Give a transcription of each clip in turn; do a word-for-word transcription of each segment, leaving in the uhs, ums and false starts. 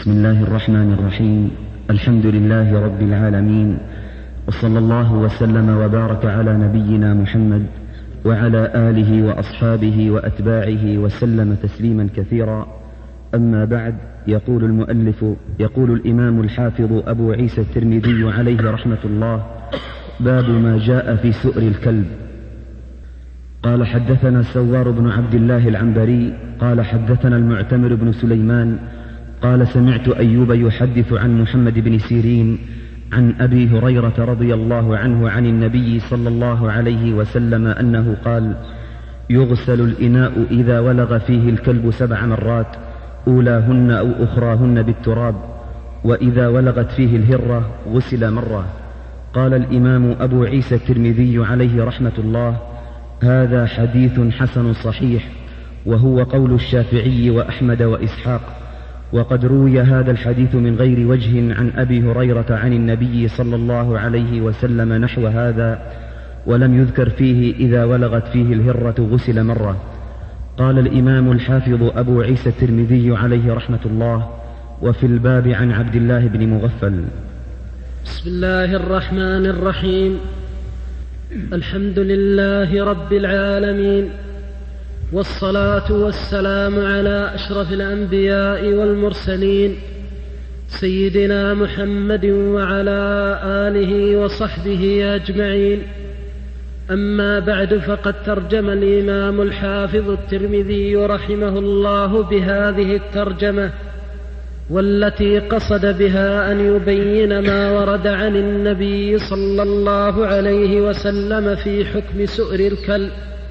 بسم الله الرحمن الرحيم. الحمد لله رب العالمين، وصلى الله وسلم وبارك على نبينا محمد وعلى آله وأصحابه وأتباعه وسلم تسليما كثيرا. أما بعد، يقول المؤلف يقول الإمام الحافظ أبو عيسى الترمذي عليه رحمة الله: باب ما جاء في سؤر الكلب. قال: حدثنا سوار بن عبد الله العنبري قال: حدثنا المعتمر بن سليمان قال: سمعت أيوب يحدث عن محمد بن سيرين عن أبي هريرة رضي الله عنه عن النبي صلى الله عليه وسلم أنه قال: يغسل الإناء إذا ولغ فيه الكلب سبع مرات، أولاهن أو أخراهن بالتراب، وإذا ولغت فيه الهرة غسل مرة. قال الإمام أبو عيسى الترمذي عليه رحمة الله: هذا حديث حسن صحيح، وهو قول الشافعي وأحمد وإسحاق. وقد روي هذا الحديث من غير وجه عن أبي هريرة عن النبي صلى الله عليه وسلم نحو هذا، ولم يذكر فيه إذا ولغت فيه الهرة غسل مرة. قال الإمام الحافظ أبو عيسى الترمذي عليه رحمة الله: وفي الباب عن عبد الله بن مغفل. بسم الله الرحمن الرحيم. الحمد لله رب العالمين، والصلاة والسلام على أشرف الأنبياء والمرسلين، سيدنا محمد وعلى آله وصحبه أجمعين. أما بعد، فقد ترجم الإمام الحافظ الترمذي رحمه الله بهذه الترجمة، والتي قصد بها أن يبين ما ورد عن النبي صلى الله عليه وسلم في حكم سؤر الكلب.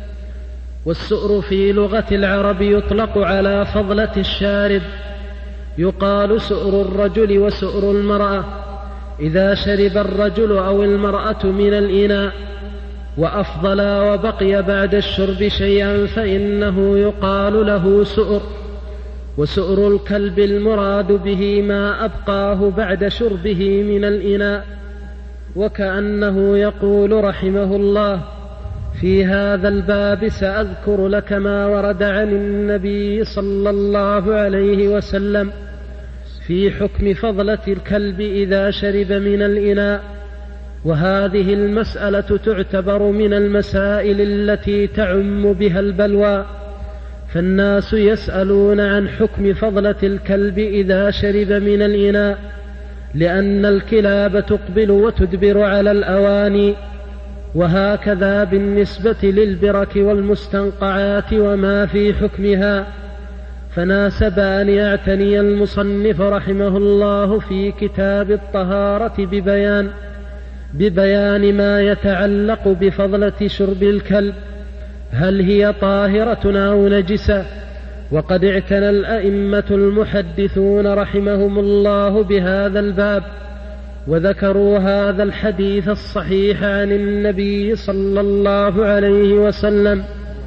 والسؤر في لغة العرب يطلق على فضلة الشارب، يقال سؤر الرجل وسؤر المرأة إذا شرب الرجل أو المرأة من الإناء، وأفضل وبقي بعد الشرب شيئا فإنه يقال له سؤر. وسؤر الكلب المراد به ما أبقاه بعد شربه من الإناء. وكأنه يقول رحمه الله: في هذا الباب سأذكر لك ما ورد عن النبي صلى الله عليه وسلم في حكم فضلة الكلب إذا شرب من الإناء. وهذه المسألة تعتبر من المسائل التي تعم بها البلوى، فالناس يسألون عن حكم فضلة الكلب إذا شرب من الإناء، لأن الكلاب تقبل وتدبر على الأواني. وهكذا بالنسبة للبرك والمستنقعات وما في حكمها. فناسب أن يعتني المصنف رحمه الله في كتاب الطهارة ببيان ببيان ما يتعلق بفضلة شرب الكلب، هل هي طاهرة أو نجسة. وقد اعتنى الأئمة المحدثون رحمهم الله بهذا الباب، وذكروا هذا الحديث الصحيح عن النبي صلى الله عليه وسلم،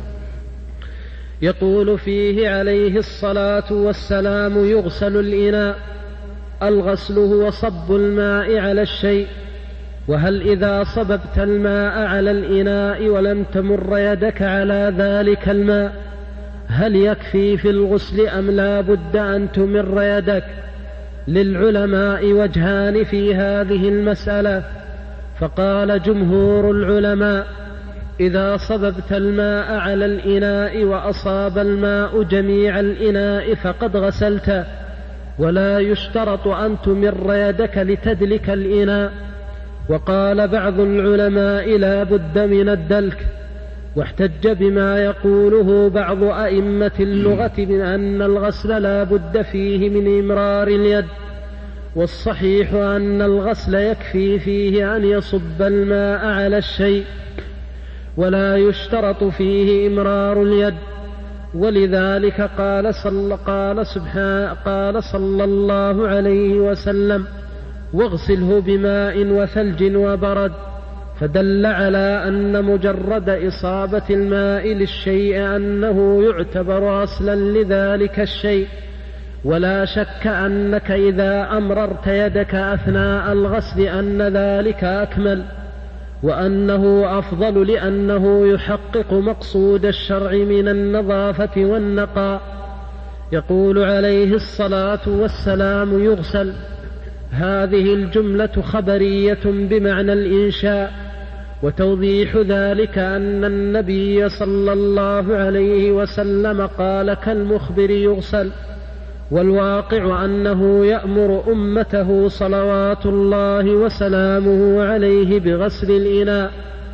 يقول فيه عليه الصلاة والسلام: يغسل الإناء. الغسل هو صب الماء على الشيء. وهل إذا صببت الماء على الإناء ولم تمر يدك على ذلك الماء، هل يكفي في الغسل أم لا بد أن تمر يدك؟ للعلماء وجهان في هذه المسألة. فقال جمهور العلماء: إذا صببت الماء على الإناء وأصاب الماء جميع الإناء فقد غسلت، ولا يشترط أن تمر يدك لتدلك الإناء. وقال بعض العلماء: لا بد من الدلك. واحتج بما يقوله بعض أئمة اللغة من أن الغسل لا بد فيه من إمرار اليد. والصحيح أن الغسل يكفي فيه أن يصب الماء على الشيء، ولا يشترط فيه إمرار اليد. ولذلك قال صلى, قال سبحانه قال صلى الله عليه وسلم: واغسله بماء وثلج وبرد. فدل على أن مجرد إصابة الماء للشيء أنه يعتبر أصلا لذلك الشيء. ولا شك أنك إذا أمررت يدك أثناء الغسل أن ذلك أكمل، وأنه أفضل، لأنه يحقق مقصود الشرع من النظافة والنقاء. يقول عليه الصلاة والسلام يغسل. هذه الجملة خبرية بمعنى الإنشاء، وتوضيح ذلك أن النبي صلى الله عليه وسلم قال كالمخبر يغسل، والواقع أنه يأمر أمته صلوات الله وسلامه عليه بغسل الإناء.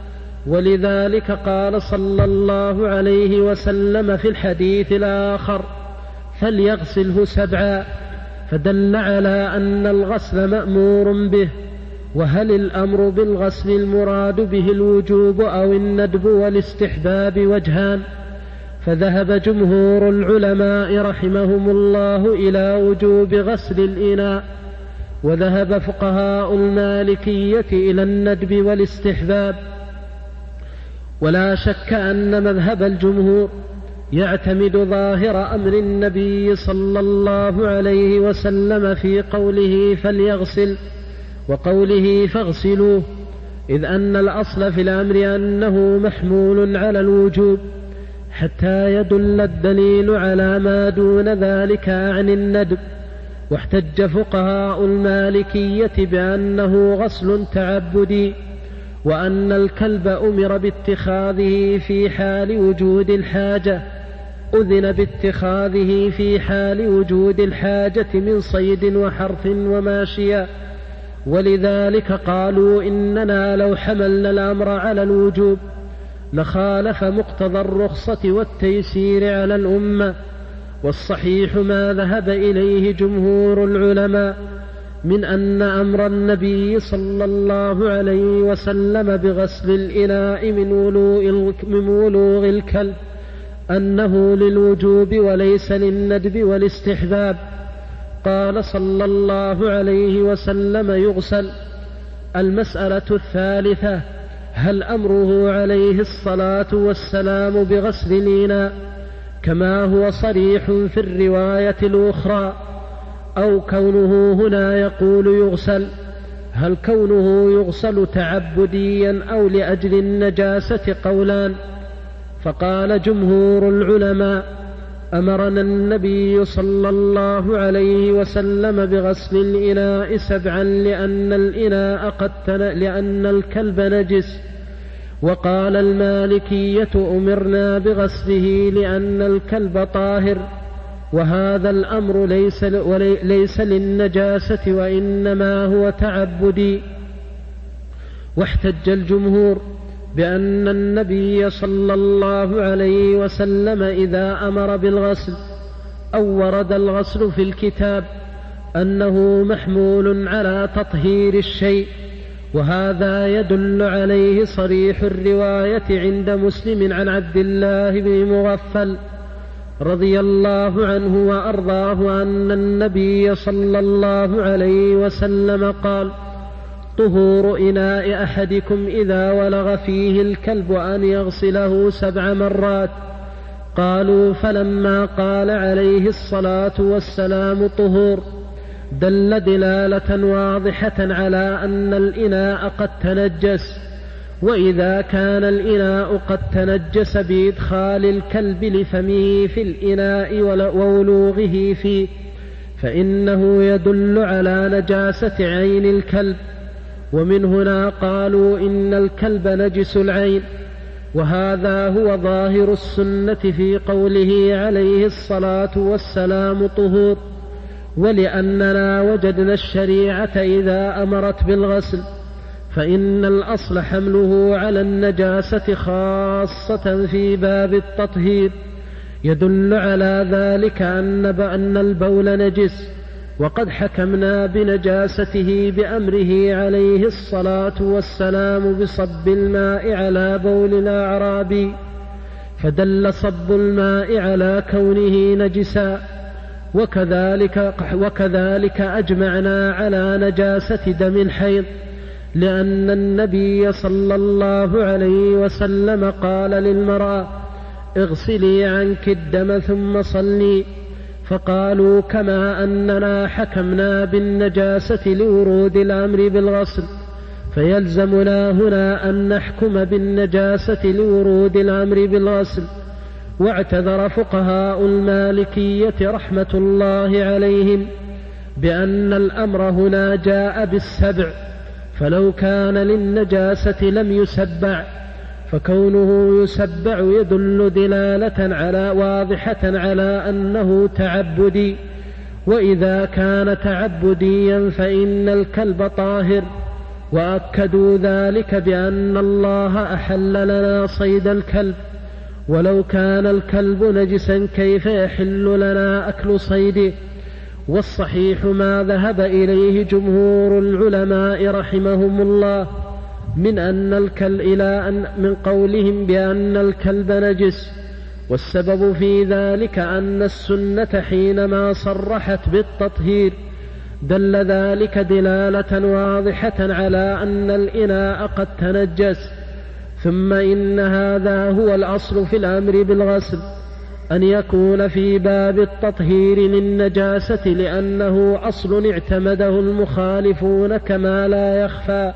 ولذلك قال صلى الله عليه وسلم في الحديث الآخر فليغسله سبعا، فدل على أن الغسل مأمور به. وهل الأمر بالغسل المراد به الوجوب أو الندب والاستحباب وجهان، فذهب جمهور العلماء رحمهم الله إلى وجوب غسل الإناء، وذهب فقهاء المالكية إلى الندب والاستحباب. ولا شك أن مذهب الجمهور يعتمد ظاهر أمر النبي صلى الله عليه وسلم في قوله فليغسل وقوله فاغسلوه، إذ أن الأصل في الأمر أنه محمول على الوجوب حتى يدل الدليل على ما دون ذلك عن الندب. واحتج فقهاء المالكية بأنه غسل تعبدي، وأن الكلب أمر باتخاذه في حال وجود الحاجة، أذن باتخاذه في حال وجود الحاجة من صيد وحرث وماشية. ولذلك قالوا إننا لو حملنا الأمر على الوجوب لخالف مقتضى الرخصة والتيسير على الأمة. والصحيح ما ذهب إليه جمهور العلماء من أن أمر النبي صلى الله عليه وسلم بغسل الإناء من ولوغ الكلب أنه للوجوب وليس للندب والاستحباب. قال صلى الله عليه وسلم يغسل. المسألة الثالثة: هل أمره عليه الصلاة والسلام بغسل الإناء كما هو صريح في الرواية الأخرى، أو كونه هنا يقول يغسل؟ هل كونه يغسل تعبديا أو لأجل النجاسة؟ قولان. فقال جمهور العلماء: أمرنا النبي صلى الله عليه وسلم بغسل الإناء سبعا لأن الإناء قد لأن الكلب نجس. وقال المالكية: أمرنا بغسله لأن الكلب طاهر، وهذا الأمر ليس, ليس للنجاسة وإنما هو تعبدي. واحتج الجمهور بأن النبي صلى الله عليه وسلم إذا أمر بالغسل أو ورد الغسل في الكتاب أنه محمول على تطهير الشيء، وهذا يدل عليه صريح الرواية عند مسلم عن عبد الله بن مغفل رضي الله عنه وأرضاه أن النبي صلى الله عليه وسلم قال: طهور إناء أحدكم إذا ولغ فيه الكلب أن يغسله سبع مرات. قالوا: فلما قال عليه الصلاة والسلام طهور دل دلالة واضحة على أن الإناء قد تنجس. وإذا كان الإناء قد تنجس بإدخال الكلب لفمه في الإناء وولوغه فيه فإنه يدل على نجاسة عين الكلب. ومن هنا قالوا إن الكلب نجس العين، وهذا هو ظاهر السنة في قوله عليه الصلاة والسلام طهور. ولأننا وجدنا الشريعة إذا أمرت بالغسل فإن الأصل حمله على النجاسة خاصة في باب التطهير، يدل على ذلك أن البول نجس، وقد حكمنا بنجاسته بأمره عليه الصلاة والسلام بصب الماء على بول الأعرابي، فدل صب الماء على كونه نجسا. وكذلك, وكذلك أجمعنا على نجاسة دم الحيض، لأن النبي صلى الله عليه وسلم قال للمرأة: اغسلي عنك الدم ثم صلي. فقالوا: كما أننا حكمنا بالنجاسة لورود الأمر بالغسل فيلزمنا هنا أن نحكم بالنجاسة لورود الأمر بالغسل. واعتذر فقهاء المالكية رحمة الله عليهم بأن الأمر هنا جاء بالسبع، فلو كان للنجاسة لم يسبع، فكونه يسبع يدل دلالة على واضحة على أنه تعبدي، وإذا كان تعبديا فإن الكلب طاهر. وأكدوا ذلك بأن الله أحل لنا صيد الكلب، ولو كان الكلب نجسا كيف يحل لنا أكل صيده؟ والصحيح ما ذهب إليه جمهور العلماء رحمهم الله من أن الكلب إلى أن من قولهم بأن الكلب نجس، والسبب في ذلك أن السنة حينما صرحت بالتطهير دل ذلك دلالة واضحة على أن الإناء قد تنجس. ثم إن هذا هو الأصل في الأمر بالغسل، أن يكون في باب التطهير للنجاسة، لأنه أصل اعتمده المخالفون كما لا يخفى.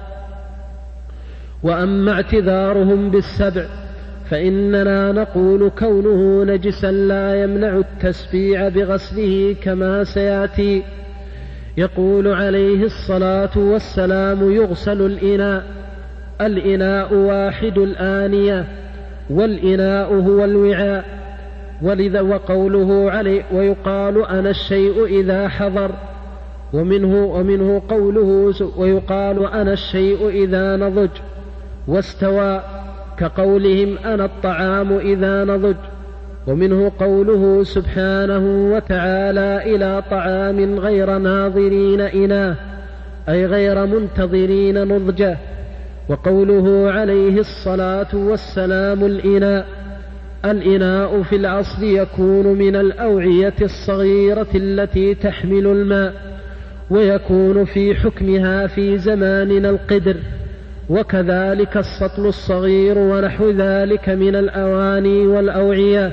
وأما اعتذارهم بالسبع فإننا نقول كونه نجسا لا يمنع التسبيع بغسله كما سيأتي. يقول عليه الصلاة والسلام: يغسل الإناء، الإناء واحد الآنية، والإناء هو الوعاء. ولذا وقوله عليه ويقال أنا الشيء إذا حضر، ومنه, ومنه قوله ويقال أنا الشيء إذا نضج واستوى، كقولهم أنا الطعام إذا نضج. ومنه قوله سبحانه وتعالى: إلى طعام غير ناظرين إناه، أي غير منتظرين نضجه. وقوله عليه الصلاة والسلام: الإناء، الإناء في الأصل يكون من الأوعية الصغيرة التي تحمل الماء، ويكون في حكمها في زماننا القدر، وكذلك السطل الصغير ونحو ذلك من الأواني والأوعية.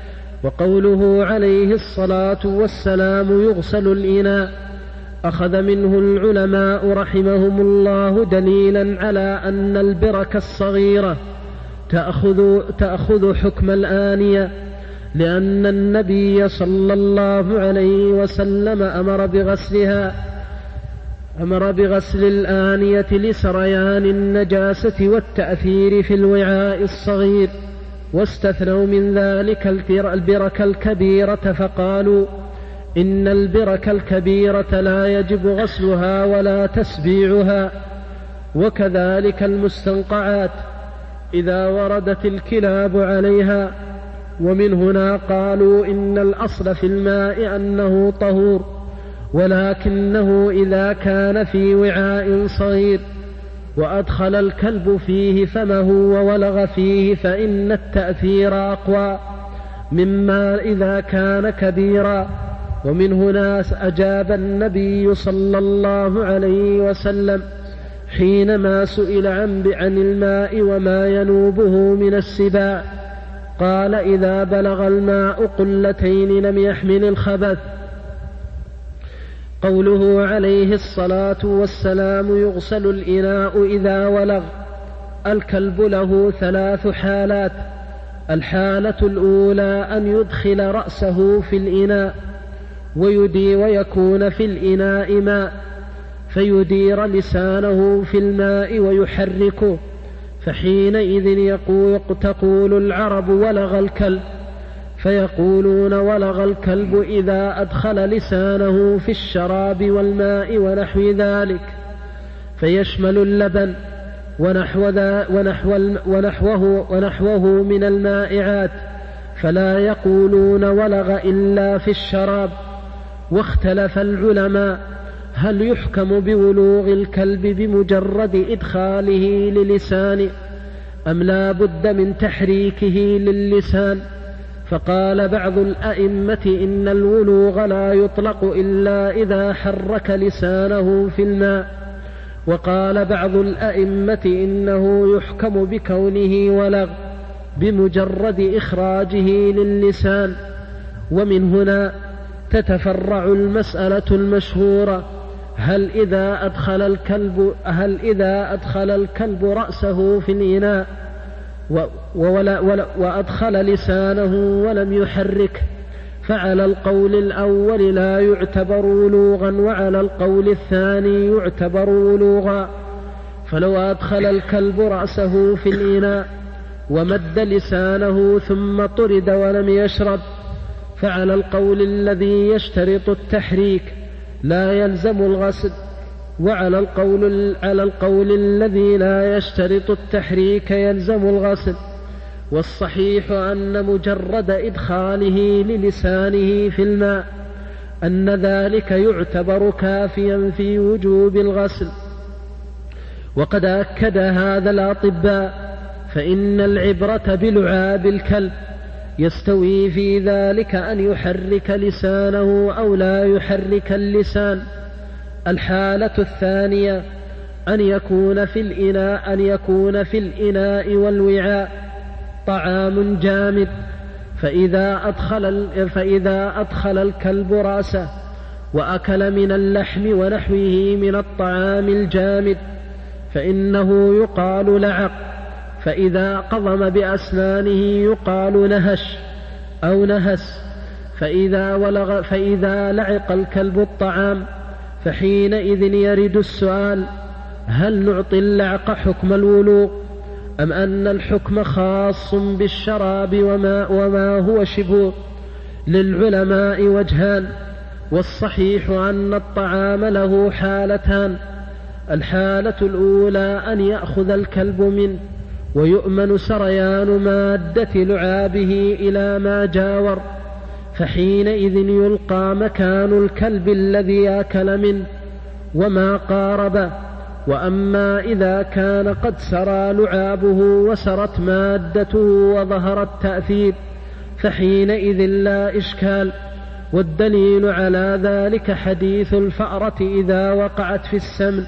وقوله عليه الصلاة والسلام: يغسل الإناء، أخذ منه العلماء رحمهم الله دليلا على أن البرك الصغيرة تأخذ, تأخذ حكم الآنية، لأن النبي صلى الله عليه وسلم أمر بغسلها أمر بغسل الآنية لسريان النجاسة والتأثير في الوعاء الصغير، واستثنوا من ذلك البرك الكبيرة، فقالوا إن البرك الكبيرة لا يجب غسلها ولا تسبيعها. وكذلك المستنقعات إذا وردت الكلاب عليها. ومن هنا قالوا إن الأصل في الماء أنه طهور، ولكنه إذا كان في وعاء صغير وأدخل الكلب فيه فمه وولغ فيه فإن التأثير أقوى مما إذا كان كبيرا. ومن هنا أجاب النبي صلى الله عليه وسلم حينما سئل عن الماء وما ينوبه من السباع، قال: إذا بلغ الماء قلتين لم يحمل الخبث. قوله عليه الصلاة والسلام: يغسل الإناء إذا ولغ، الكلب له ثلاث حالات. الحالة الأولى أن يدخل رأسه في الإناء ويدي ويكون في الإناء ماء، فيدير لسانه في الماء ويحركه، فحينئذ يقول تقول العرب: ولغ الكلب، فيقولون: ولغ الكلب إذا أدخل لسانه في الشراب والماء ونحو ذلك، فيشمل اللبن ونحو ذا ونحو ونحوه, ونحوه من المائعات، فلا يقولون ولغ إلا في الشراب. واختلف العلماء هل يحكم بولوغ الكلب بمجرد إدخاله للسانه أم لا بد من تحريكه للسان؟ فقال بعض الأئمة إن الولوغ لا يطلق إلا إذا حرك لسانه في الماء، وقال بعض الأئمة إنه يحكم بكونه ولغ بمجرد إخراجه للسان. ومن هنا تتفرع المسألة المشهورة: هل إذا أدخل الكلب هل إذا أدخل الكلب رأسه في الإناء وأدخل لسانه ولم يحركه، فعلى القول الأول لا يعتبر ولوغا، وعلى القول الثاني يعتبر ولوغا. فلو أدخل الكلب رأسه في الإناء ومد لسانه ثم طرد ولم يشرب، فعلى القول الذي يشترط التحريك لا يلزم الغسل، وعلى القول, على القول الذي لا يشترط التحريك يلزم الغسل. والصحيح أن مجرد إدخاله للسانه في الماء أن ذلك يعتبر كافيا في وجوب الغسل. وقد أكد هذا الأطباء، فإن العبرة بلعاب الكلب، يستوي في ذلك أن يحرك لسانه أو لا يحرك اللسان. الحالة الثانية أن يكون في الإناء أن يكون في الإناء والوعاء طعام جامد، فإذا أدخل, فإذا أدخل الكلب رأسه وأكل من اللحم ونحوه من الطعام الجامد فإنه يقال لعق، فإذا قضم بأسنانه يقال نهش أو نهس. فإذا, ولغ فإذا لعق الكلب الطعام فحينئذ يرد السؤال: هل نعطي اللعق حكم الولوغ، أم أن الحكم خاص بالشراب وما, وما هو شبه؟ للعلماء وجهان، والصحيح أن الطعام له حالتان: الحالة الأولى أن يأخذ الكلب منه ويؤمن سريان مادة لعابه إلى ما جاور، فحينئذ يلقى مكان الكلب الذي أكل منه وما قاربه. وأما إذا كان قد سرى لعابه وسرت مادته وظهر التأثير فحينئذ لا إشكال. والدليل على ذلك حديث الفأرة إذا وقعت في السمن،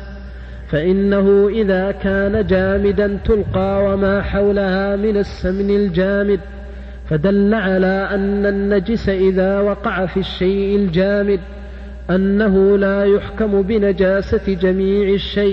فإنه إذا كان جامدا تلقى وما حولها من السمن الجامد، فدل على أن النجس إذا وقع في الشيء الجامد أنه لا يحكم بنجاسة جميع الشيء،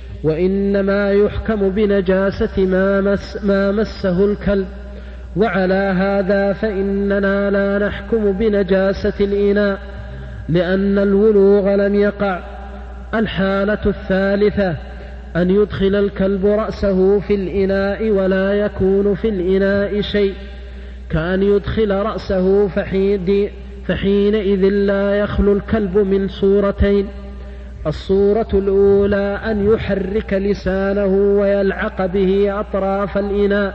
وإنما يحكم بنجاسة ما, مس ما مسه الكلب. وعلى هذا فإننا لا نحكم بنجاسة الإناء لأن الولوغ لم يقع. الحالة الثالثة أن يدخل الكلب رأسه في الإناء ولا يكون في الإناء شيء، كأن يدخل رأسه فحين فحينئذ لا يخلو الكلب من صورتين: الصورة الأولى أن يحرك لسانه ويلعق به أطراف الإناء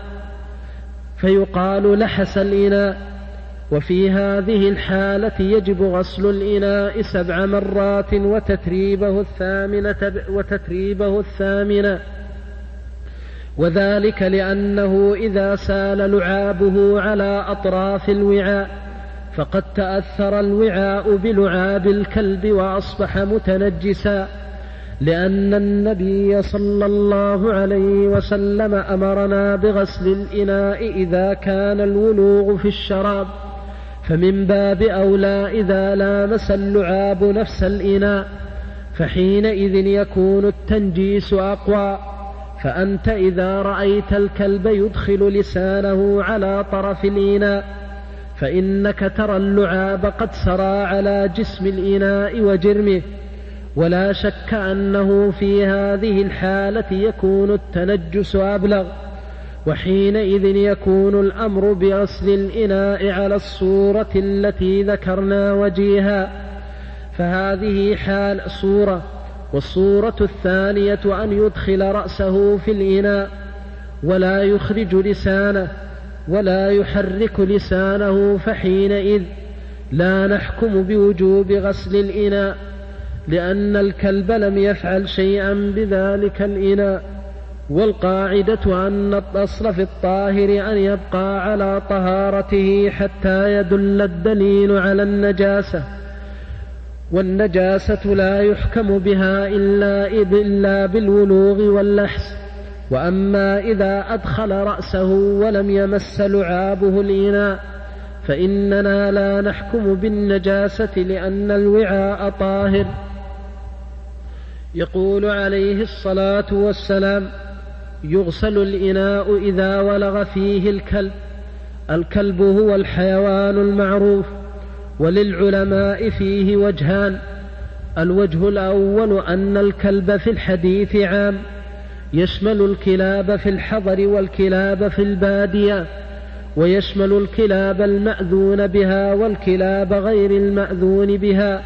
فيقال لحس الإناء، وفي هذه الحالة يجب غسل الإناء سبع مرات وتتريبه الثامنة, وتتريبه الثامنة وذلك لأنه إذا سال لعابه على أطراف الوعاء فقد تأثر الوعاء بلعاب الكلب وأصبح متنجسا، لأن النبي صلى الله عليه وسلم أمرنا بغسل الإناء إذا كان الولوغ في الشراب، فمن باب أولى إذا لامس اللعاب نفس الإناء فحينئذ يكون التنجيس أقوى. فأنت إذا رأيت الكلب يدخل لسانه على طرف الإناء فإنك ترى اللعاب قد سرى على جسم الإناء وجرمه، ولا شك أنه في هذه الحالة يكون التنجس أبلغ، وحينئذ يكون الأمر بغسل الإناء على الصورة التي ذكرنا وجيها. فهذه حال صورة. والصورة الثانية أن يدخل رأسه في الإناء ولا يخرج لسانه ولا يحرك لسانه، فحينئذ لا نحكم بوجوب غسل الإناء لأن الكلب لم يفعل شيئا بذلك الإناء. والقاعدة أن الأصل في الطاهر أن يبقى على طهارته حتى يدل الدليل على النجاسة، والنجاسة لا يحكم بها إلا, إلا بالولوغ واللحس. وأما إذا أدخل رأسه ولم يمس لعابه الإناء فإننا لا نحكم بالنجاسة لأن الوعاء طاهر. يقول عليه الصلاة والسلام: يغسل الإناء إذا ولغ فيه الكلب. الكلب هو الحيوان المعروف، وللعلماء فيه وجهان. الوجه الأول أن الكلب في الحديث عام، يشمل الكلاب في الحضر والكلاب في البادية، ويشمل الكلاب المأذون بها والكلاب غير المأذون بها،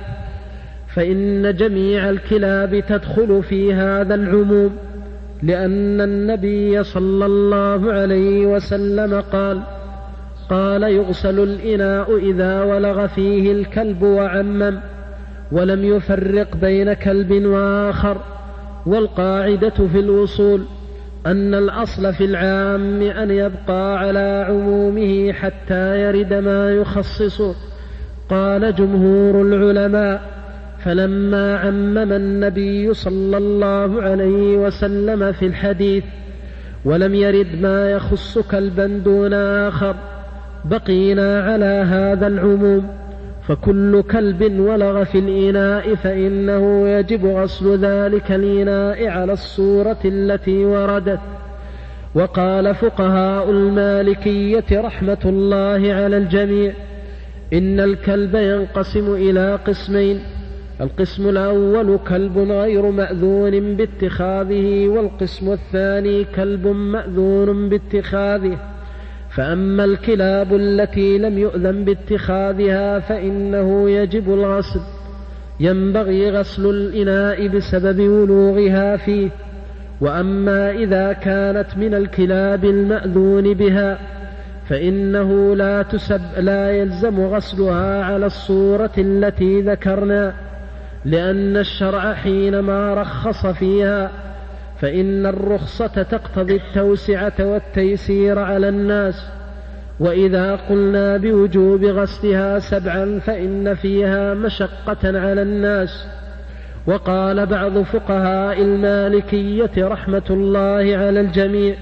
فإن جميع الكلاب تدخل في هذا العموم، لأن النبي صلى الله عليه وسلم قال قال يغسل الإناء إذا ولغ فيه الكلب وعمم، ولم يفرق بين كلب وآخر. والقاعدة في الوصول أن الأصل في العام أن يبقى على عمومه حتى يرد ما يخصصه. قال جمهور العلماء: فلما عمم النبي صلى الله عليه وسلم في الحديث ولم يرد ما يخص كلبا دون آخر، بقينا على هذا العموم، فكل كلب ولغ في الإناء فإنه يجب غسل ذلك الإناء على الصورة التي وردت. وقال فقهاء المالكية رحمة الله على الجميع: إن الكلب ينقسم إلى قسمين: القسم الأول كلب غير مأذون باتخاذه، والقسم الثاني كلب مأذون باتخاذه. فأما الكلاب التي لم يؤذن باتخاذها فإنه يجب الغسل، ينبغي غسل الإناء بسبب ولوغها فيه. وأما إذا كانت من الكلاب المأذون بها فإنه لا تسب لا يلزم غسلها على الصورة التي ذكرنا، لأن الشرع حينما رخص فيها فإن الرخصة تقتضي التوسعة والتيسير على الناس. وإذا قلنا بوجوب غسلها سبعا فإن فيها مشقة على الناس. وقال بعض فقهاء المالكية رحمة الله على الجميع: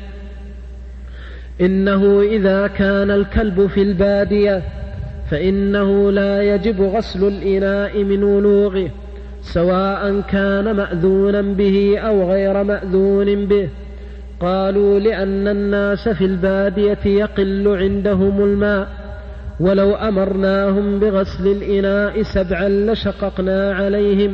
إنه إذا كان الكلب في البادية فإنه لا يجب غسل الإناء من ولوغه، سواء كان مأذونا به أو غير مأذون به. قالوا: لأن الناس في البادية يقل عندهم الماء، ولو أمرناهم بغسل الإناء سبعا لشققنا عليهم،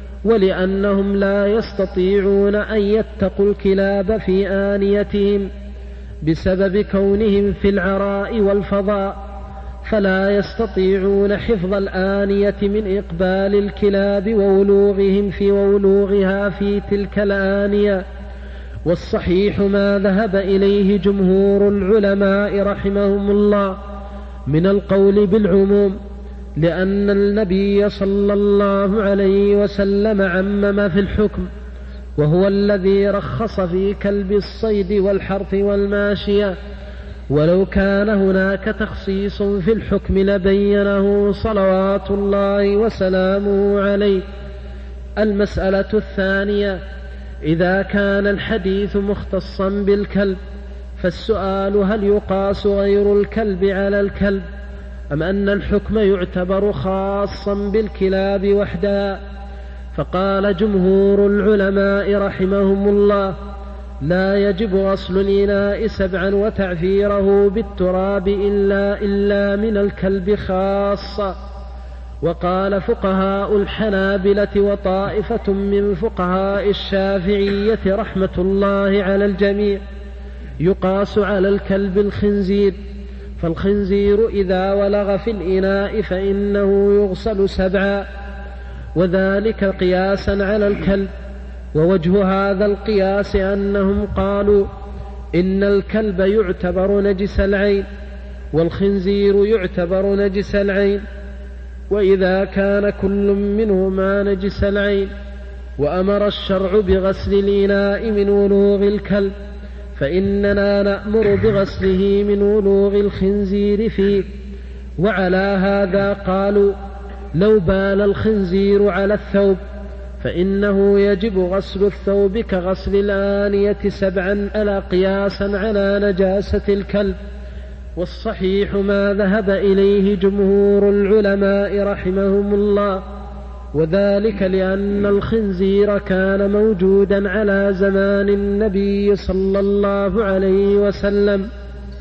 ولأنهم لا يستطيعون أن يتقوا الكلاب في آنيتهم بسبب كونهم في العراء والفضاء، فلا يستطيعون حفظ الآنية من إقبال الكلاب وولوغهم في وولوغها في تلك الآنية. والصحيح ما ذهب إليه جمهور العلماء رحمهم الله من القول بالعموم، لأن النبي صلى الله عليه وسلم عمم في الحكم، وهو الذي رخص في كلب الصيد والحرث والماشية. ولو كان هناك تخصيص في الحكم لبينه صلوات الله وسلامه عليه. المسألة الثانية: إذا كان الحديث مختصا بالكلب فالسؤال: هل يقاس غير الكلب على الكلب، أم أن الحكم يعتبر خاصا بالكلاب وحدها؟ فقال جمهور العلماء رحمهم الله: لا يجب غسل الإناء سبعا وتعفيره بالتراب إلا, إلا من الكلب خاصة. وقال فقهاء الحنابلة وطائفة من فقهاء الشافعية رحمة الله على الجميع: يقاس على الكلب الخنزير، فالخنزير إذا ولغ في الإناء فإنه يغسل سبعا، وذلك قياسا على الكلب. ووجه هذا القياس أنهم قالوا إن الكلب يعتبر نجس العين والخنزير يعتبر نجس العين، وإذا كان كل منهما نجس العين وأمر الشرع بغسل الإناء من ولوغ الكلب فإننا نأمر بغسله من ولوغ الخنزير فيه. وعلى هذا قالوا: لو بال الخنزير على الثوب فإنه يجب غسل الثوب كغسل الآنية سبعا ألا قياسا على نجاسة الكلب. والصحيح ما ذهب إليه جمهور العلماء رحمهم الله وذلك لأن الخنزير كان موجودا على زمان النبي صلى الله عليه وسلم،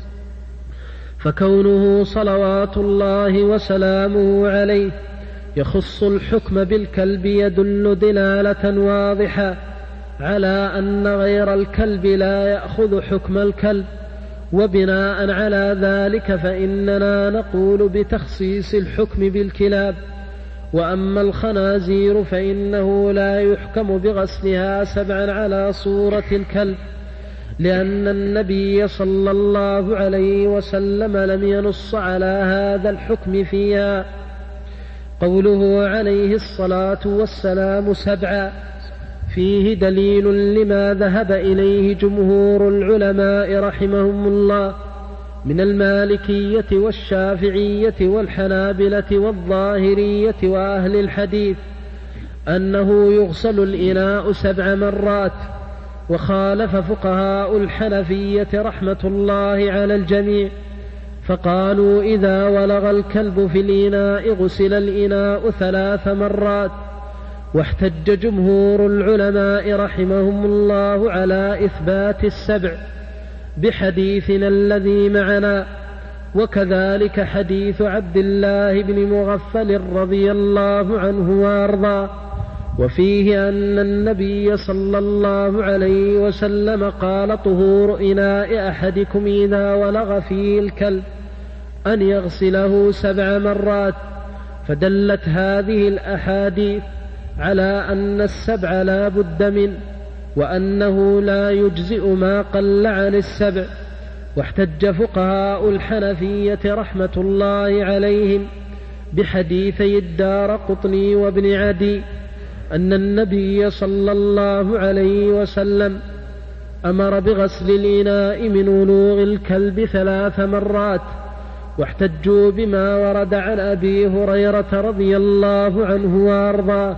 فكونه صلوات الله وسلامه عليه يخص الحكم بالكلب يدل دلالة واضحة على أن غير الكلب لا يأخذ حكم الكلب، وبناء على ذلك فإننا نقول بتخصيص الحكم بالكلاب. وأما الخنازير فإنه لا يحكم بغسلها سبعا على صورة الكلب، لأن النبي صلى الله عليه وسلم لم ينص على هذا الحكم فيها. قوله عليه الصلاة والسلام سبعا فيه دليل لما ذهب إليه جمهور العلماء رحمهم الله من المالكية والشافعية والحنابلة والظاهرية وأهل الحديث أنه يغسل الإناء سبع مرات. وخالف فقهاء الحنفية رحمة الله على الجميع، فقالوا إذا ولغ الكلب في الإناء غسل الإناء ثلاث مرات. واحتج جمهور العلماء رحمهم الله على إثبات السبع بحديثنا الذي معنا، وكذلك حديث عبد الله بن مغفل رضي الله عنه وارضاه، وفيه أن النبي صلى الله عليه وسلم قال طهور إناء أحدكم إذا ولغ فيه الكلب أن يغسله سبع مرات. فدلت هذه الأحاديث على أن السبع لا بد منه، وأنه لا يجزئ ما قل عن السبع. واحتج فقهاء الحنفية رحمة الله عليهم بحديثي الدارقطني وابن عدي أن النبي صلى الله عليه وسلم أمر بغسل الإناء من ولوغ الكلب ثلاث مرات. واحتجوا بما ورد عن أبي هريرة رضي الله عنه وارضاه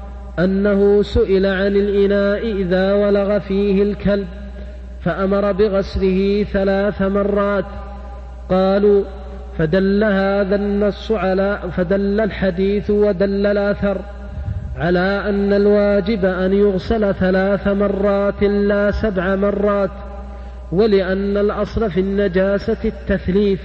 أنه سئل عن الإناء إذا ولغ فيه الكلب فأمر بغسله ثلاث مرات. قالوا فدل هذا النص على فدل الحديث ودل الأثر على أن الواجب أن يغسل ثلاث مرات لا سبع مرات، ولأن الأصل في النجاسة التثليث.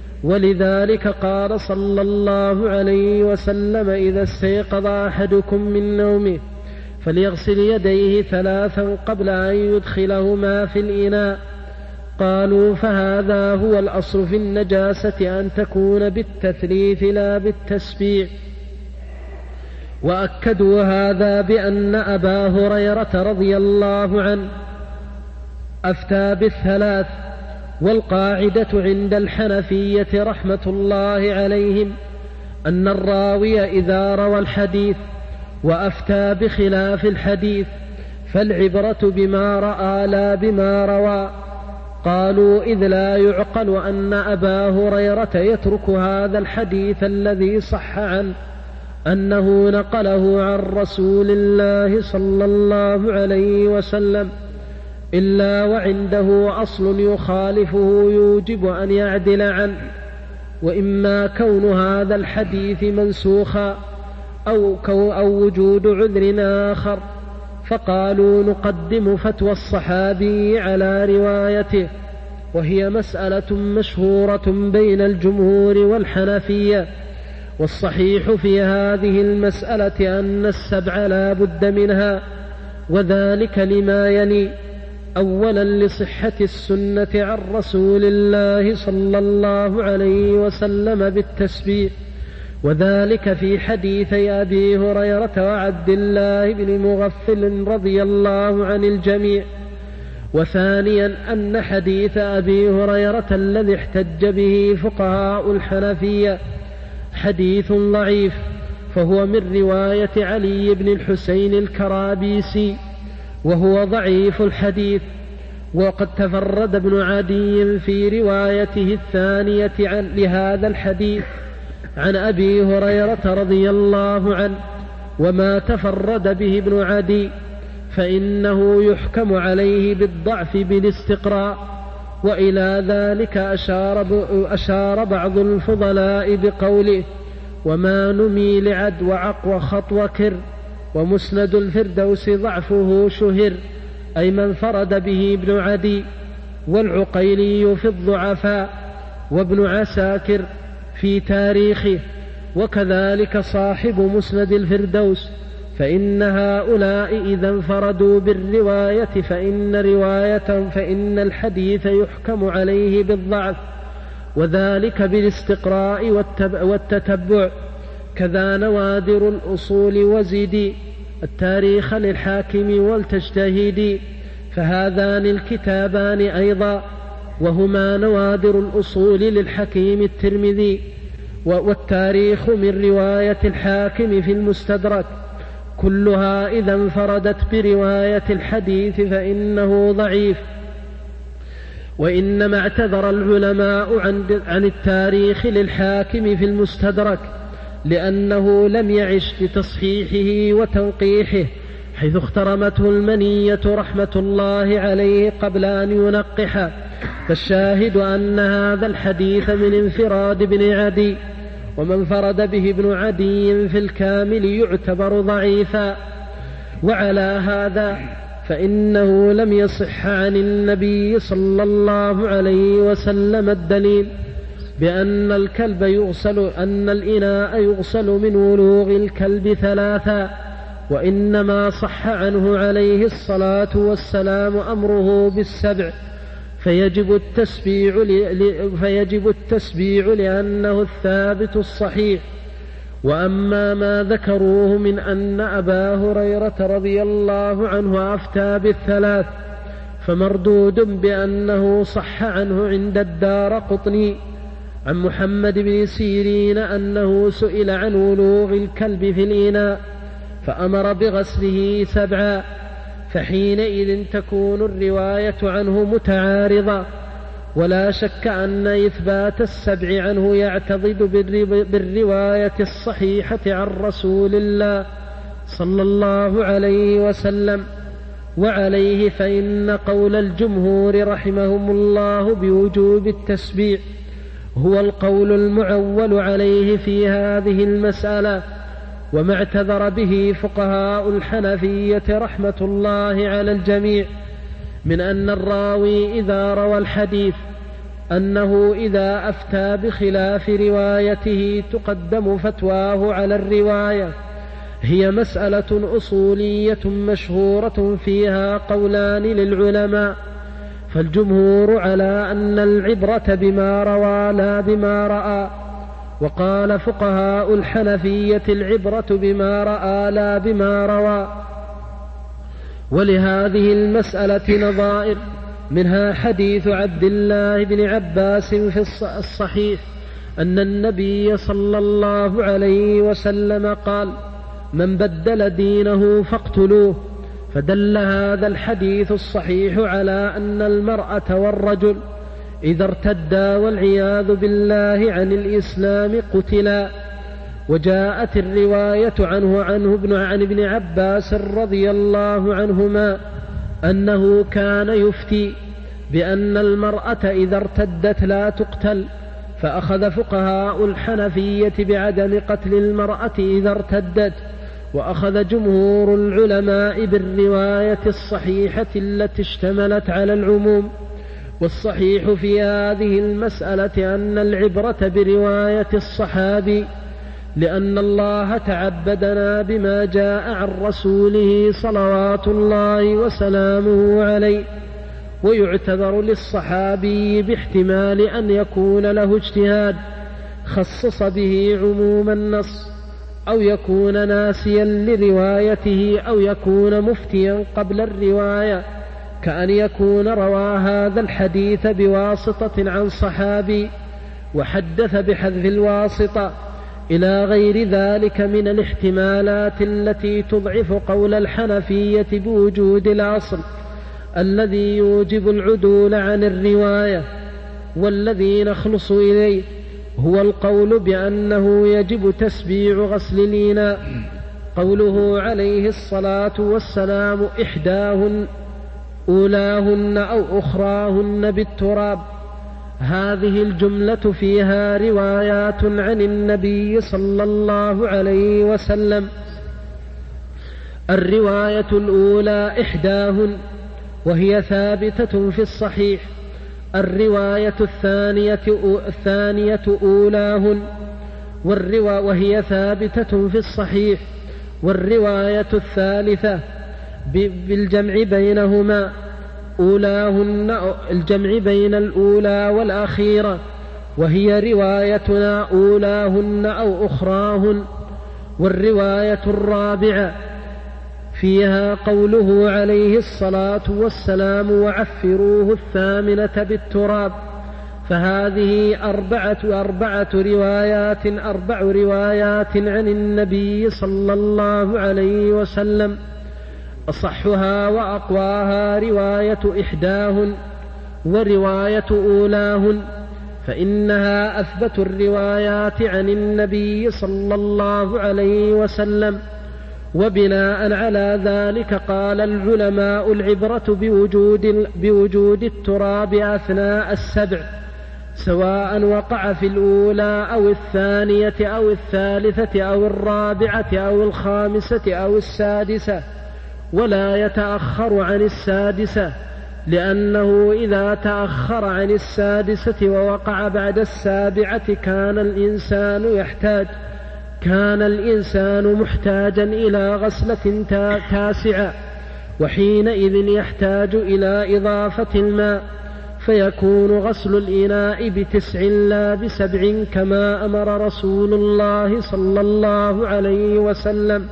ولذلك قال صلى الله عليه وسلم إذا استيقظ أحدكم من نومه فليغسل يديه ثلاثا قبل أن يدخلهما في الإناء. قالوا فهذا هو الأصل في النجاسة أن تكون بالتثليث لا بالتسبيع. وأكدوا هذا بأن أبا هريرة رضي الله عنه أفتى بالثلاث. والقاعدة عند الحنفية رحمة الله عليهم أن الراوي إذا روى الحديث وأفتى بخلاف الحديث فالعبرة بما رأى لا بما روى. قالوا إذ لا يعقل أن أبا هريرة يترك هذا الحديث الذي صح عنه أنه نقله عن رسول الله صلى الله عليه وسلم إلا وعنده أصل يخالفه يوجب أن يعدل عنه، وإما كون هذا الحديث منسوخا أو, أو وجود عذر آخر. فقالوا نقدم فتوى الصحابي على روايته، وهي مسألة مشهورة بين الجمهور والحنفية. والصحيح في هذه المسألة أن السبع لا بد منها، وذلك لما يلي: أولا لصحة السنة عن رسول الله صلى الله عليه وسلم بالتسبيح، وذلك في حديثي أبي هريرة وعبد الله بن مغفل رضي الله عن الجميع. وثانيا أن حديث أبي هريرة الذي احتج به فقهاء الحنفية حديث ضعيف، فهو من رواية علي بن الحسين الكرابيسي، وهو ضعيف الحديث. وقد تفرد ابن عدي في روايته الثانية عن لهذا الحديث عن أبي هريرة رضي الله عنه. وما تفرد به ابن عدي فإنه يحكم عليه بالضعف بالاستقراء. وإلى ذلك أشار, أشار بعض الفضلاء بقوله: وما نمي لعد وعق وخط وكر. ومسند الفردوس ضعفه شهر، أي من فرد به ابن عدي، والعقيلي في الضعفاء، وابن عساكر في تاريخه، وكذلك صاحب مسند الفردوس. فإن هؤلاء إذا انفردوا بالرواية فإن رواية فإن الحديث يحكم عليه بالضعف، وذلك بالاستقراء والتتبع. كذا نوادر الأصول وزيدي التاريخ للحاكم والتجتهدي، فهذان الكتابان أيضا، وهما نوادر الأصول للحكيم الترمذي، والتاريخ من رواية الحاكم في المستدرك، كلها إذا انفردت برواية الحديث فإنه ضعيف. وإنما اعتذر العلماء عن التاريخ للحاكم في المستدرك لأنه لم يعش لتصحيحه وتنقيحه، حيث اخترمته المنية رحمة الله عليه قبل أن ينقح. فالشاهد أن هذا الحديث من انفراد ابن عدي، ومن فرد به ابن عدي في الكامل يعتبر ضعيفا. وعلى هذا فإنه لم يصح عن النبي صلى الله عليه وسلم الدليل بأن الكلب يغسل أن الإناء يغسل من ولوغ الكلب ثلاثا، وإنما صح عنه عليه الصلاة والسلام أمره بالسبع، فيجب التسبيع, ل... فيجب التسبيع لأنه الثابت الصحيح. وأما ما ذكروه من أن أبا هريرة رضي الله عنه أفتى بالثلاث فمردود بأنه صح عنه عند الدارقطني عن محمد بن سيرين أنه سئل عن ولوغ الكلب في الإناء فأمر بغسله سبعا، فحينئذ تكون الرواية عنه متعارضة. ولا شك أن إثبات السبع عنه يعتضد بالرواية الصحيحة عن رسول الله صلى الله عليه وسلم. وعليه فإن قول الجمهور رحمهم الله بوجوب التسبيع هو القول المعول عليه في هذه المسألة، وما اعتذر به فقهاء الحنفية رحمة الله على الجميع من أن الراوي إذا روى الحديث أنه إذا أفتى بخلاف روايته تقدم فتواه على الرواية، هي مسألة أصولية مشهورة فيها قولان للعلماء، فالجمهور على أن العبرة بما روى لا بما رأى، وقال فقهاء الحنفية العبرة بما رأى لا بما روى. ولهذه المسألة نظائر، منها حديث عبد الله بن عباس في الصحيح أن النبي صلى الله عليه وسلم قال: من بدل دينه فاقتلوه. فدل هذا الحديث الصحيح على أن المرأة والرجل إذا ارتدا والعياذ بالله عن الإسلام قتلا. وجاءت الرواية عنه عنه ابن عن ابن عباس رضي الله عنهما أنه كان يفتي بأن المرأة إذا ارتدت لا تقتل، فأخذ فقهاء الحنفية بعدم قتل المرأة إذا ارتدت، وأخذ جمهور العلماء بالرواية الصحيحة التي اشتملت على العموم. والصحيح في هذه المسألة أن العبرة برواية الصحابي، لأن الله تعبدنا بما جاء عن رسوله صلوات الله وسلامه عليه، ويعتبر للصحابي باحتمال أن يكون له اجتهاد خصص به عموم النص، أو يكون ناسيا لروايته، أو يكون مفتيا قبل الرواية، كأن يكون روى هذا الحديث بواسطة عن صحابي وحدث بحذف الواسطة، إلى غير ذلك من الاحتمالات التي تضعف قول الحنفية بوجود الأصل الذي يوجب العدول عن الرواية. والذي نخلص إليه هو القول بأنه يجب تسبيع غسل الإناء. قوله عليه الصلاة والسلام: إحداهن أولاهن أو أخراهن بالتراب، هذه الجملة فيها روايات عن النبي صلى الله عليه وسلم. الرواية الأولى إحداهن وهي ثابتة في الصحيح، الرواية الثانية الثانية أولاهن وهي ثابتة في الصحيح، والرواية الثالثة بالجمع بينهما أولاهن الجمع بين الأولى والأخيرة، وهي روايتنا أولاهن أو أخراهن. والرواية الرابعة فيها قوله عليه الصلاة والسلام وعفروه الثامنة بالتراب. فهذه أربعة أربعة روايات أربع روايات عن النبي صلى الله عليه وسلم، أصحها وأقواها رواية إحداهن ورواية أولاهن، فإنها أثبت الروايات عن النبي صلى الله عليه وسلم. وبناء على ذلك قال العلماء العبرة بوجود, بوجود التراب أثناء السبع، سواء وقع في الأولى أو الثانية أو الثالثة أو الرابعة أو الخامسة أو السادسة، ولا يتأخر عن السادسة، لأنه إذا تأخر عن السادسة ووقع بعد السابعة كان الإنسان يحتاج كان الإنسان محتاجا إلى غسلة تاسعة، وحينئذ يحتاج إلى إضافة الماء، فيكون غسل الإناء بتسع لا بسبع كما أمر رسول الله صلى الله عليه وسلم.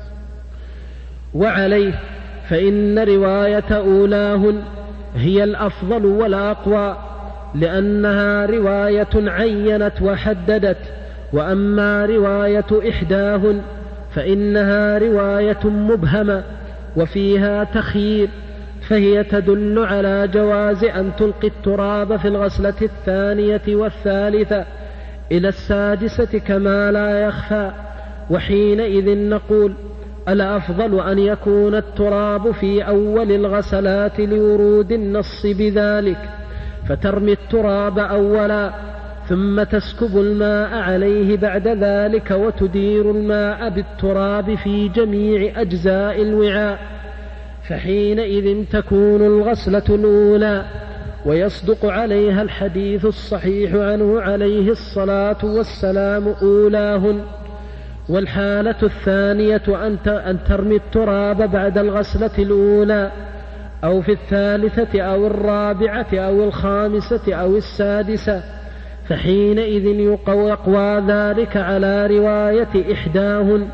وعليه فإن رواية أولاهن هي الأفضل والأقوى، لأنها رواية عينت وحددت. وأما رواية إحداهن فإنها رواية مبهمة وفيها تخيير، فهي تدل على جواز أن تلقي التراب في الغسلة الثانية والثالثة إلى السادسة كما لا يخفى. وحينئذ نقول الأفضل أن يكون التراب في أول الغسلات لورود النص بذلك، فترمي التراب أولا ثم تسكب الماء عليه بعد ذلك، وتدير الماء بالتراب في جميع أجزاء الوعاء، فحينئذ تكون الغسلة الأولى، ويصدق عليها الحديث الصحيح عنه عليه الصلاة والسلام أولاهن. والحالة الثانية أن ترمي التراب بعد الغسلة الأولى أو في الثالثة أو الرابعة أو الخامسة أو السادسة، فحينئذ يقوى ذلك على رواية إحداهن.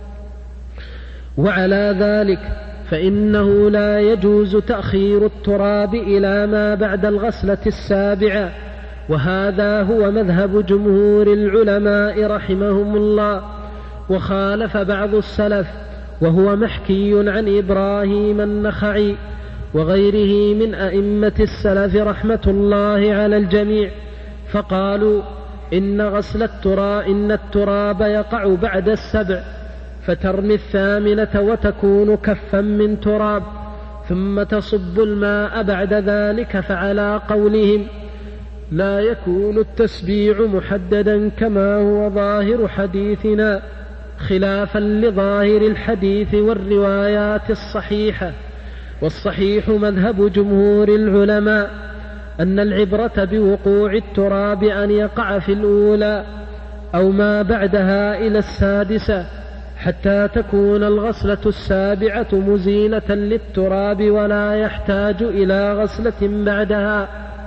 وعلى ذلك فإنه لا يجوز تأخير التراب إلى ما بعد الغسلة السابعة، وهذا هو مذهب جمهور العلماء رحمهم الله. وخالف بعض السلف، وهو محكي عن إبراهيم النخعي وغيره من أئمة السلف رحمة الله على الجميع، فقالوا إن غسل التراب إن التراب يقع بعد السبع، فترمي الثامنة وتكون كفا من تراب، ثم تصب الماء بعد ذلك. فعلى قولهم لا يكون التسبيع محددا كما هو ظاهر حديثنا، خلافا لظاهر الحديث والروايات الصحيحة. والصحيح مذهب جمهور العلماء أن العبرة بوقوع التراب أن يقع في الأولى أو ما بعدها إلى السادسة، حتى تكون الغسلة السابعة مزيلة للتراب ولا يحتاج إلى غسلة بعدها.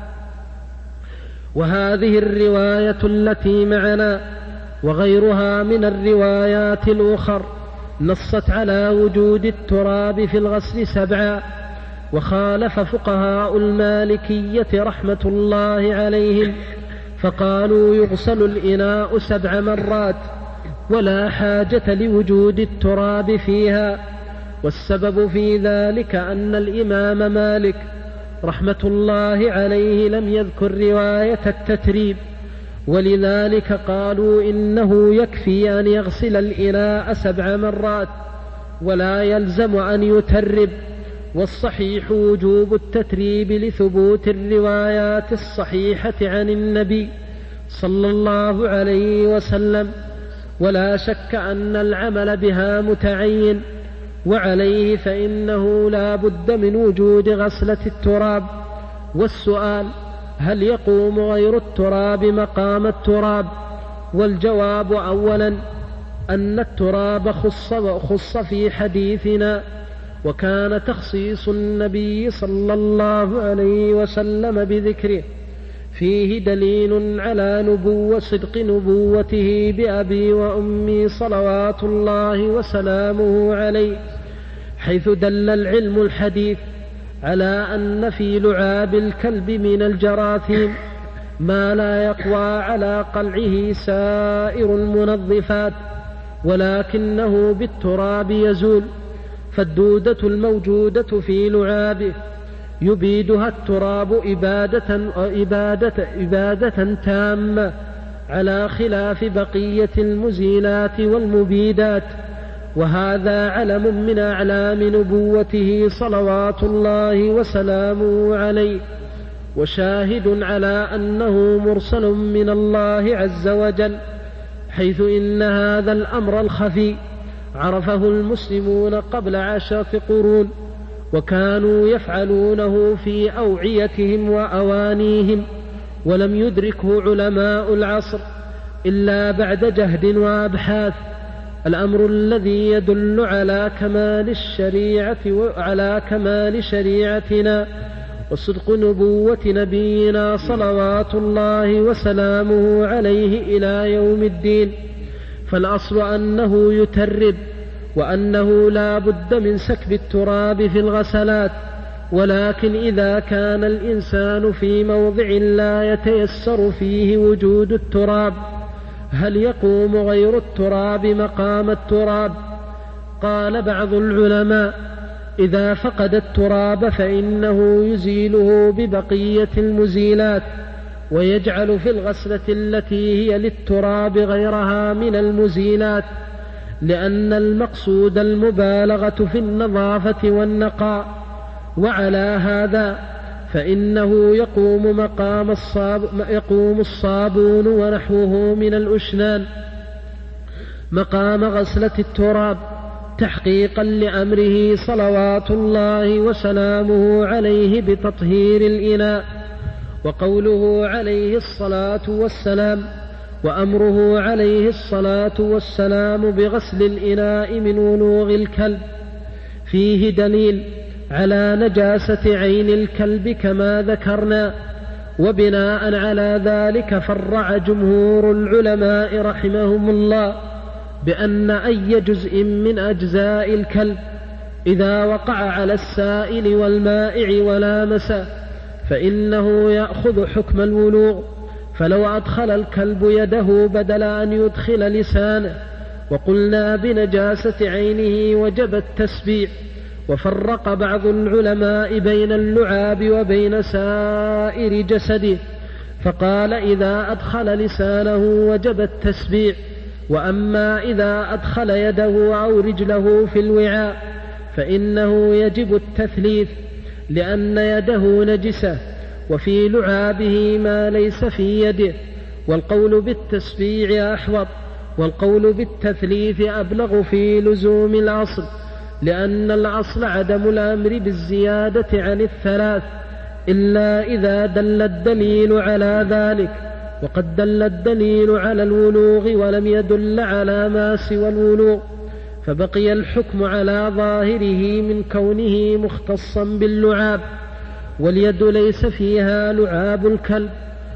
وهذه الرواية التي معنا وغيرها من الروايات الأخر نصت على وجود التراب في الغسل سبعا. وخالف فقهاء المالكية رحمة الله عليهم، فقالوا يغسل الإناء سبع مرات ولا حاجة لوجود التراب فيها. والسبب في ذلك أن الإمام مالك رحمة الله عليه لم يذكر رواية التتريب، ولذلك قالوا إنه يكفي أن يغسل الإناء سبع مرات ولا يلزم أن يترب. والصحيح وجوب التتريب لثبوت الروايات الصحيحة عن النبي صلى الله عليه وسلم، ولا شك أن العمل بها متعين، وعليه فإنه لا بد من وجود غسلة التراب. والسؤال: هل يقوم غير التراب مقام التراب؟ والجواب: أولا أن التراب خص, خص في حديثنا، وكان تخصيص النبي صلى الله عليه وسلم بذكره فيه دليل على نبوة صدق نبوته بأبي وأمي صلوات الله وسلامه عليه، حيث دل العلم الحديث على أن في لعاب الكلب من الجراثيم ما لا يقوى على قلعه سائر المنظفات، ولكنه بالتراب يزول. فالدودة الموجودة في لعابه يبيدها التراب إبادة, إبادة, إبادة تامة، على خلاف بقية المزيلات والمبيدات، وهذا علم من أعلام نبوته صلوات الله وسلامه عليه، وشاهد على أنه مرسل من الله عز وجل، حيث إن هذا الأمر الخفي عرفه المسلمون قبل عشرة قرون، وكانوا يفعلونه في أوعيتهم وأوانيهم، ولم يدركه علماء العصر إلا بعد جهد وأبحاث. الأمر الذي يدل على كمال الشريعة وعلى كمال شريعتنا وصدق نبوة نبينا صلوات الله وسلامه عليه إلى يوم الدين. فالأصل أنه يترب، وأنه لا بد من سكب التراب في الغسلات، ولكن إذا كان الإنسان في موضع لا يتيسر فيه وجود التراب، هل يقوم غير التراب مقام التراب؟ قال بعض العلماء: إذا فقد التراب فإنه يزيله ببقية المزيلات، ويجعل في الغسلة التي هي للتراب غيرها من المزيلات، لأن المقصود المبالغة في النظافة والنقاء. وعلى هذا فإنه يقوم مقام الصاب يقوم الصابون ونحوه من الأشنان مقام غسلة التراب، تحقيقا لأمره صلوات الله وسلامه عليه بتطهير الإناء. وقوله عليه الصلاة والسلام وأمره عليه الصلاة والسلام بغسل الإناء من ولوغ الكلب فيه دليل على نجاسة عين الكلب كما ذكرنا. وبناء على ذلك فرع جمهور العلماء رحمهم الله بأن أي جزء من أجزاء الكلب إذا وقع على السائل والمائع ولامسه فإنه يأخذ حكم الولوغ. فلو أدخل الكلب يده بدل أن يدخل لسانه وقلنا بنجاسة عينه وجب التسبيع. وفرق بعض العلماء بين اللعاب وبين سائر جسده، فقال إذا أدخل لسانه وجب التسبيع، وأما إذا أدخل يده أو رجله في الوعاء فإنه يجب التثليث، لأن يده نجسة وفي لعابه ما ليس في يده. والقول بالتسبيع أحوط، والقول بالتثليث أبلغ في لزوم الأصل، لأن الأصل عدم الأمر بالزيادة عن الثلاث إلا إذا دل الدليل على ذلك، وقد دل الدليل على الولوغ ولم يدل على ما سوى الولوغ، فبقي الحكم على ظاهره من كونه مختصا باللعاب، واليد ليس فيها لعاب الكلب،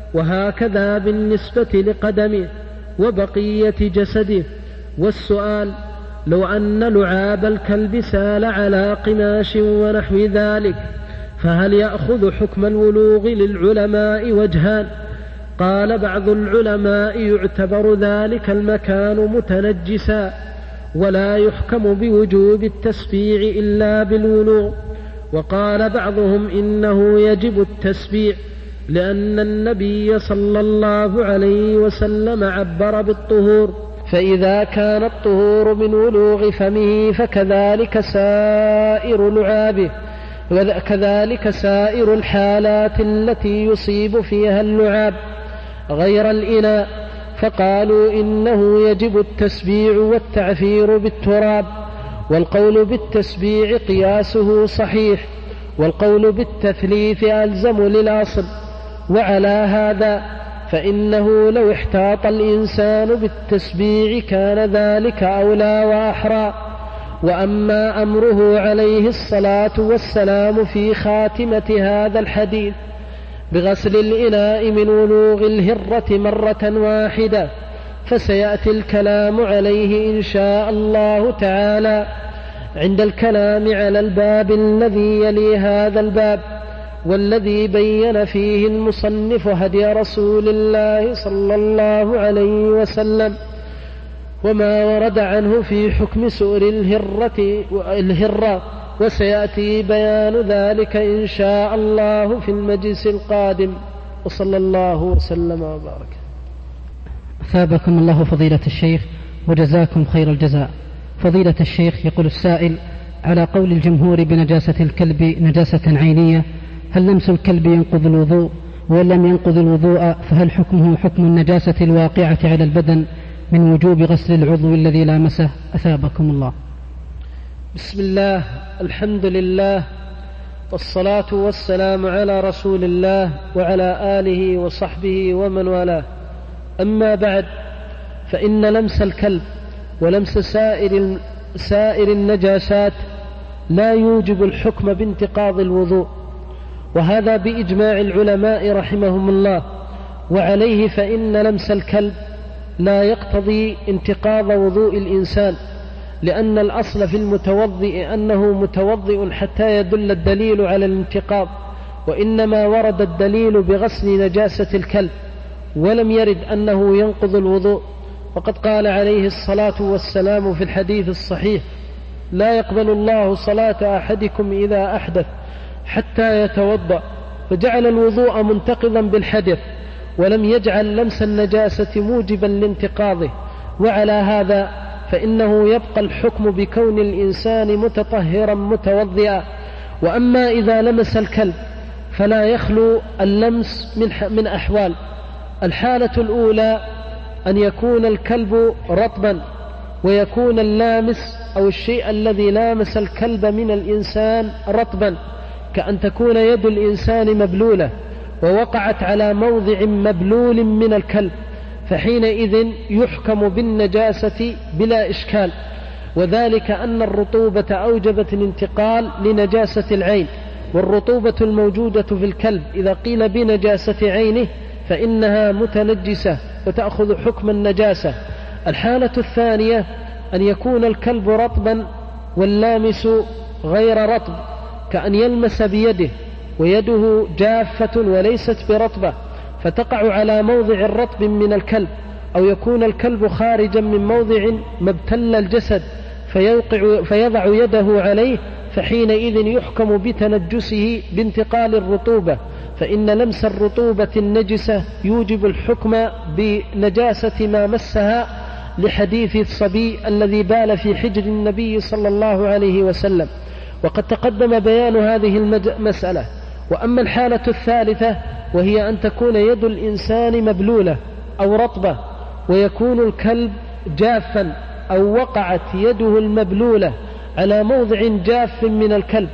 وهكذا بالنسبة لقدمه وبقية جسده. والسؤال: لو أن لعاب الكلب سال على قماش ونحو ذلك فهل يأخذ حكم الولوغ؟ للعلماء وجهان. قال بعض العلماء: يعتبر ذلك المكان متنجسا ولا يحكم بوجوب التسبيع إلا بالولوغ. وقال بعضهم: إنه يجب التسبيع، لأن النبي صلى الله عليه وسلم عبر بالطهور، فإذا كان الطهور من ولوغ فمه فكذلك سائر لعابه، وكذلك سائر الحالات التي يصيب فيها اللعاب غير الإناء، فقالوا إنه يجب التسبيع والتعفير بالتراب، والقول بالتسبيع قياسه صحيح، والقول بالتثليث ألزم للأصل. وعلى هذا فإنه لو احتاط الإنسان بالتسبيع كان ذلك أولى وأحرى. وأما أمره عليه الصلاة والسلام في خاتمة هذا الحديث بغسل الإناء من ولوغ الهرة مرة واحدة فسيأتي الكلام عليه إن شاء الله تعالى عند الكلام على الباب الذي يلي هذا الباب، والذي بين فيه المصنف هدي رسول الله صلى الله عليه وسلم وما ورد عنه في حكم سؤر الهرة, الهرة وسيأتي بيان ذلك إن شاء الله في المجلس القادم. وصلى الله وسلم وبارك. أثابكم الله فضيلة الشيخ وجزاكم خير الجزاء. فضيلة الشيخ، يقول السائل: على قول الجمهور بنجاسة الكلب نجاسة عينية، هل لمس الكلب ينقض الوضوء؟ وإن لم ينقض الوضوء فهل حكمه حكم النجاسة الواقعة على البدن من وجوب غسل العضو الذي لامسه؟ أثابكم الله. بسم الله، الحمد لله، والصلاة والسلام على رسول الله وعلى آله وصحبه ومن والاه. أما بعد، فإن لمس الكلب ولمس سائر, سائر النجاسات لا يوجب الحكم بانتقاض الوضوء، وهذا بإجماع العلماء رحمهم الله. وعليه فإن لمس الكلب لا يقتضي انتقاض وضوء الإنسان، لأن الأصل في المتوضئ أنه متوضئ حتى يدل الدليل على الانتقاض، وإنما ورد الدليل بغسل نجاسة الكلب ولم يرد أنه ينقض الوضوء. وقد قال عليه الصلاة والسلام في الحديث الصحيح: لا يقبل الله صلاة أحدكم إذا أحدث حتى يتوضأ، فجعل الوضوء منتقضا بالحدث ولم يجعل لمس النجاسة موجبا لانتقاضه. وعلى هذا فإنه يبقى الحكم بكون الإنسان متطهرا متوضئا. وأما إذا لمس الكلب فلا يخلو اللمس من, من أحوال. الحالة الأولى أن يكون الكلب رطبا ويكون اللامس أو الشيء الذي لامس الكلب من الإنسان رطبا، كأن تكون يد الإنسان مبلولة ووقعت على موضع مبلول من الكلب، فحينئذ يحكم بالنجاسة بلا إشكال، وذلك أن الرطوبة أوجبت الانتقال لنجاسة العين، والرطوبة الموجودة في الكلب إذا قيل بنجاسة عينه فإنها متنجسة وتأخذ حكم النجاسة. الحالة الثانية أن يكون الكلب رطبا واللامس غير رطب، كأن يلمس بيده ويده جافة وليست برطبة فتقع على موضع رطب من الكلب، أو يكون الكلب خارجا من موضع مبتل الجسد فيوقع فيضع يده عليه، فحينئذ يحكم بتنجسه بانتقال الرطوبة، فإن لمس الرطوبة النجسة يوجب الحكم بنجاسة ما مسها، لحديث الصبي الذي بال في حجر النبي صلى الله عليه وسلم، وقد تقدم بيان هذه المسألة. وأما الحالة الثالثة وهي أن تكون يد الإنسان مبلولة أو رطبة ويكون الكلب جافا، أو وقعت يده المبلولة على موضع جاف من الكلب،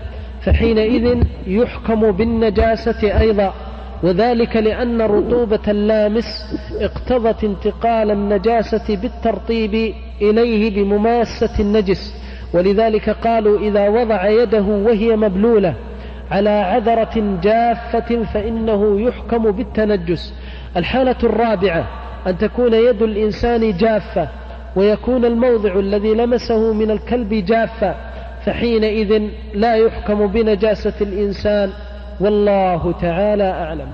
فحينئذ يحكم بالنجاسة أيضا، وذلك لأن رطوبة اللامس اقتضت انتقال النجاسة بالترطيب إليه بمماسة النجس، ولذلك قالوا إذا وضع يده وهي مبلولة على عذرة جافة فإنه يحكم بالتنجس. الحالة الرابعة أن تكون يد الإنسان جافة ويكون الموضع الذي لمسه من الكلب جافة، فحينئذ لا يحكم بنجاسة الإنسان، والله تعالى أعلم.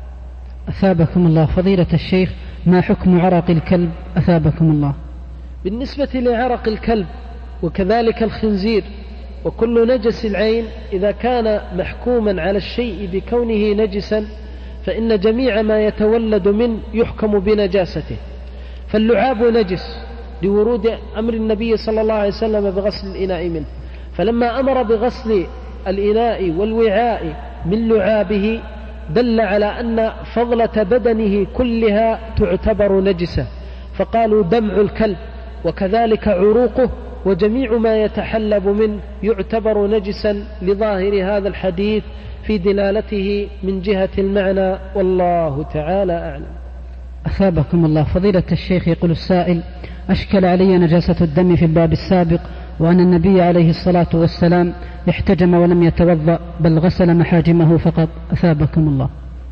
أثابكم الله فضيلة الشيخ، ما حكم عرق الكلب؟ أثابكم الله. بالنسبة لعرق الكلب وكذلك الخنزير وكل نجس العين إذا كان محكوما على الشيء بكونه نجسا فإن جميع ما يتولد منه يحكم بنجاسته. فاللعاب نجس لورود أمر النبي صلى الله عليه وسلم بغسل الإناء منه، فلما أمر بغسل الإناء والوعاء من لعابه دل على أن فضلة بدنه كلها تعتبر نجسة، فقالوا دمع الكلب وكذلك عروقه وجميع ما يتحلب منه يعتبر نجسا لظاهر هذا الحديث في دلالته من جهة المعنى، والله تعالى أعلم. أثابكم الله. فضيلة الشيخ يقول السائل: أشكل علي نجاسة الدم في الباب السابق، وأن النبي عليه الصلاة والسلام احتجم ولم يتوضأ بل غسل محاجمه فقط، أثابكم الله.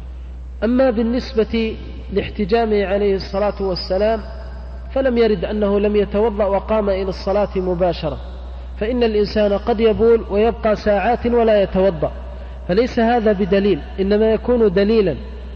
أما بالنسبة لاحتجامه عليه الصلاة والسلام فلم يرد أنه لم يتوضأ وقام إلى الصلاة مباشرة، فإن الإنسان قد يبول ويبقى ساعات ولا يتوضأ، فليس هذا بدليل، إنما يكون دليلا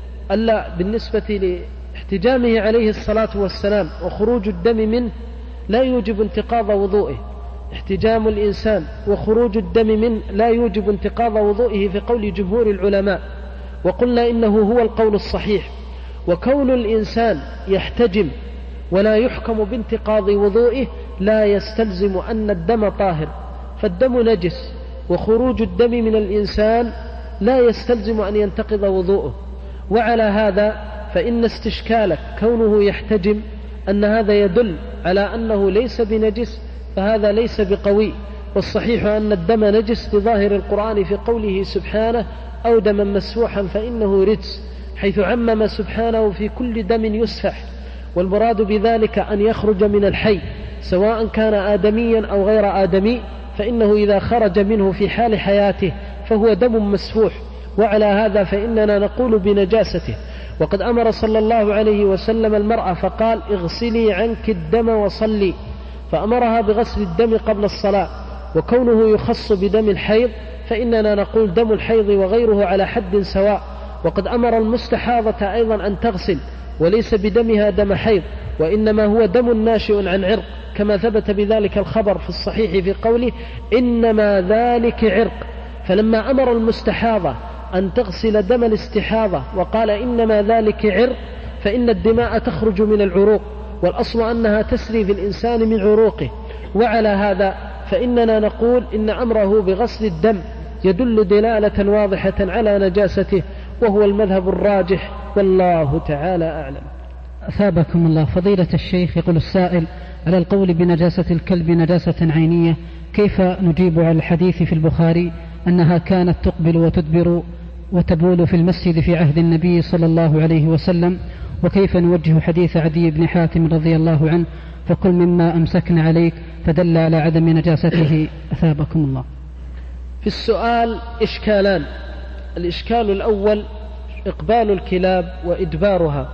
ألا بالنسبة لاحتجامه عليه الصلاة والسلام وخروج الدم منه لا يوجب انتقاض وضوئه. احتجام الإنسان وخروج الدم منه لا يوجب انتقاض وضوئه في قول جمهور العلماء، وقلنا إنه هو القول الصحيح. وكون الإنسان يحتجم ولا يحكم بانتقاض وضوئه لا يستلزم أن الدم طاهر، فالدم نجس، وخروج الدم من الإنسان لا يستلزم أن ينتقض وضوءه. وعلى هذا فإن استشكالك كونه يحتجم أن هذا يدل على أنه ليس بنجس، فهذا ليس بقوي، والصحيح أن الدم نجس لظاهر القرآن في قوله سبحانه: أو دما مسفوحا فإنه رجس، حيث عمم سبحانه في كل دم يسفح، والمراد بذلك أن يخرج من الحي سواء كان آدميا أو غير آدمي، فإنه إذا خرج منه في حال حياته فهو دم مسفوح، وعلى هذا فإننا نقول بنجاسته. وقد أمر صلى الله عليه وسلم المرأة فقال: اغسلي عنك الدم وصلي، فأمرها بغسل الدم قبل الصلاة. وكونه يخص بدم الحيض فإننا نقول دم الحيض وغيره على حد سواء. وقد أمر المستحاضة أيضا أن تغسل، وليس بدمها دم حيض، وإنما هو دم ناشئ عن عرق، كما ثبت بذلك الخبر في الصحيح في قوله: إنما ذلك عرق. فلما أمر المستحاضة أن تغسل دم الاستحاضة وقال إنما ذلك عرق، فإن الدماء تخرج من العروق، والأصل أنها تسري في الإنسان من عروقه. وعلى هذا فإننا نقول إن أمره بغسل الدم يدل دلالة واضحة على نجاسته، وهو المذهب الراجح، والله تعالى أعلم. أثابكم الله. فضيلة الشيخ يقول السائل: على القول بنجاسة الكلب نجاسة عينية، كيف نجيب على الحديث في البخاري أنها كانت تقبل وتدبر وتبول في المسجد في عهد النبي صلى الله عليه وسلم؟ وكيف نوجه حديث عدي بن حاتم رضي الله عنه: فكل مما أمسكن عليك، فدل على عدم نجاسته؟ أثابكم الله. في السؤال إشكالان. الإشكال الأول إقبال الكلاب وإدبارها.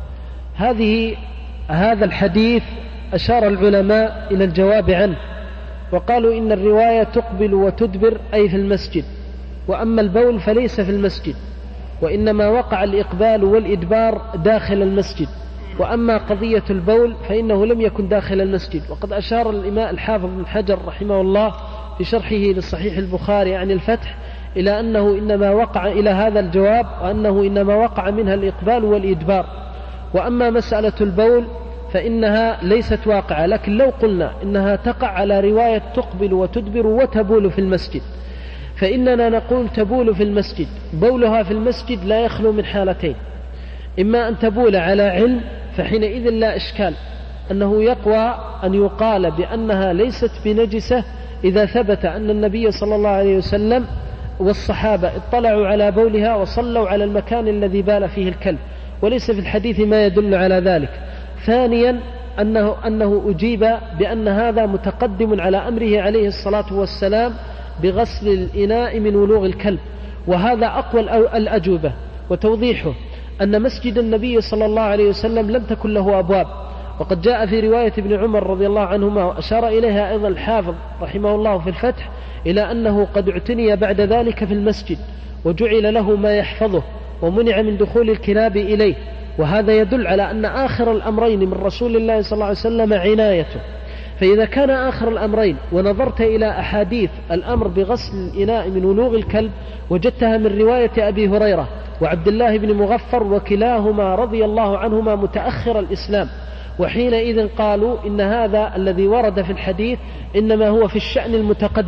هذه هذا الحديث أشار العلماء إلى الجواب عنه، وقالوا إن الرواية تقبل وتدبر أي في المسجد، وأما البول فليس في المسجد، وإنما وقع الإقبال والإدبار داخل المسجد، وأما قضية البول فإنه لم يكن داخل المسجد. وقد أشار الإمام الحافظ بن حجر رحمه الله في شرحه لصحيح البخاري عن الفتح إلى أنه إنما وقع إلى هذا الجواب، وأنه إنما وقع منها الإقبال والإدبار. وأما مسألة البول فإنها ليست واقعة، لكن لو قلنا إنها تقع على رواية تقبل وتدبر وتبول في المسجد، فإننا نقول تبول في المسجد، بولها في المسجد لا يخلو من حالتين: إما أن تبول على علم، فحينئذ لا إشكال أنه يقوى أن يقال بأنها ليست بنجسة إذا ثبت أن النبي صلى الله عليه وسلم والصحابة اطلعوا على بولها وصلوا على المكان الذي بال فيه الكلب، وليس في الحديث ما يدل على ذلك. ثانيا أنه, أنه أجيب بأن هذا متقدم على أمره عليه الصلاة والسلام بغسل الإناء من ولوغ الكلب، وهذا أقوى الأجوبة. وتوضيحه أن مسجد النبي صلى الله عليه وسلم لم تكن له أبواب، وقد جاء في رواية ابن عمر رضي الله عنهما، وأشار إليها أيضا الحافظ رحمه الله في الفتح، إلى أنه قد اعتني بعد ذلك في المسجد وجعل له ما يحفظه ومنع من دخول الكلاب إليه، وهذا يدل على أن آخر الأمرين من رسول الله صلى الله عليه وسلم عنايته. فإذا كان آخر الأمرين ونظرت إلى أحاديث الأمر بغسل الإناء من ولوغ الكلب وجدتها من رواية أبي هريرة وعبد الله بن مغفر، وكلاهما رضي الله عنهما متأخر الإسلام، وحينئذ قالوا إن هذا الذي ورد في الحديث إنما هو في الشأن المتقدم،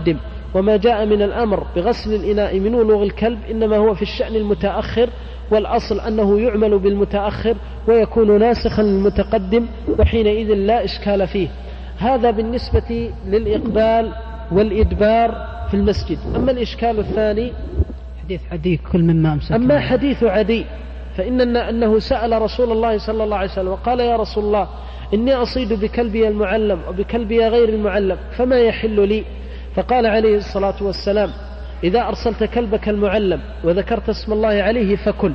وما جاء من الأمر بغسل الإناء من ولوغ الكلب إنما هو في الشأن المتأخر، والأصل أنه يعمل بالمتأخر ويكون ناسخا للمتقدم، وحينئذ لا إشكال فيه. هذا بالنسبة للإقبال والإدبار في المسجد. أما الإشكال الثاني حديث عدي كل مما أمسك. أما حديث عدي فإننا أنه سأل رسول الله صلى الله عليه وسلم وقال يا رسول الله إني أصيد بكلبي المعلم وبكلبي غير المعلم فما يحل لي؟ فقال عليه الصلاة والسلام إذا أرسلت كلبك المعلم وذكرت اسم الله عليه فكل.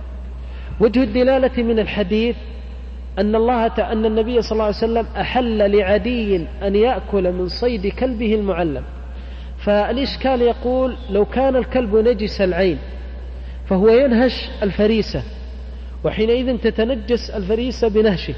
وجه الدلالة من الحديث أن الله أن النبي صلى الله عليه وسلم أحل لعدي أن يأكل من صيد كلبه المعلم. فالإشكال يقول لو كان الكلب نجس العين فهو ينهش الفريسة، وحينئذ تتنجس الفريسة بنهشه،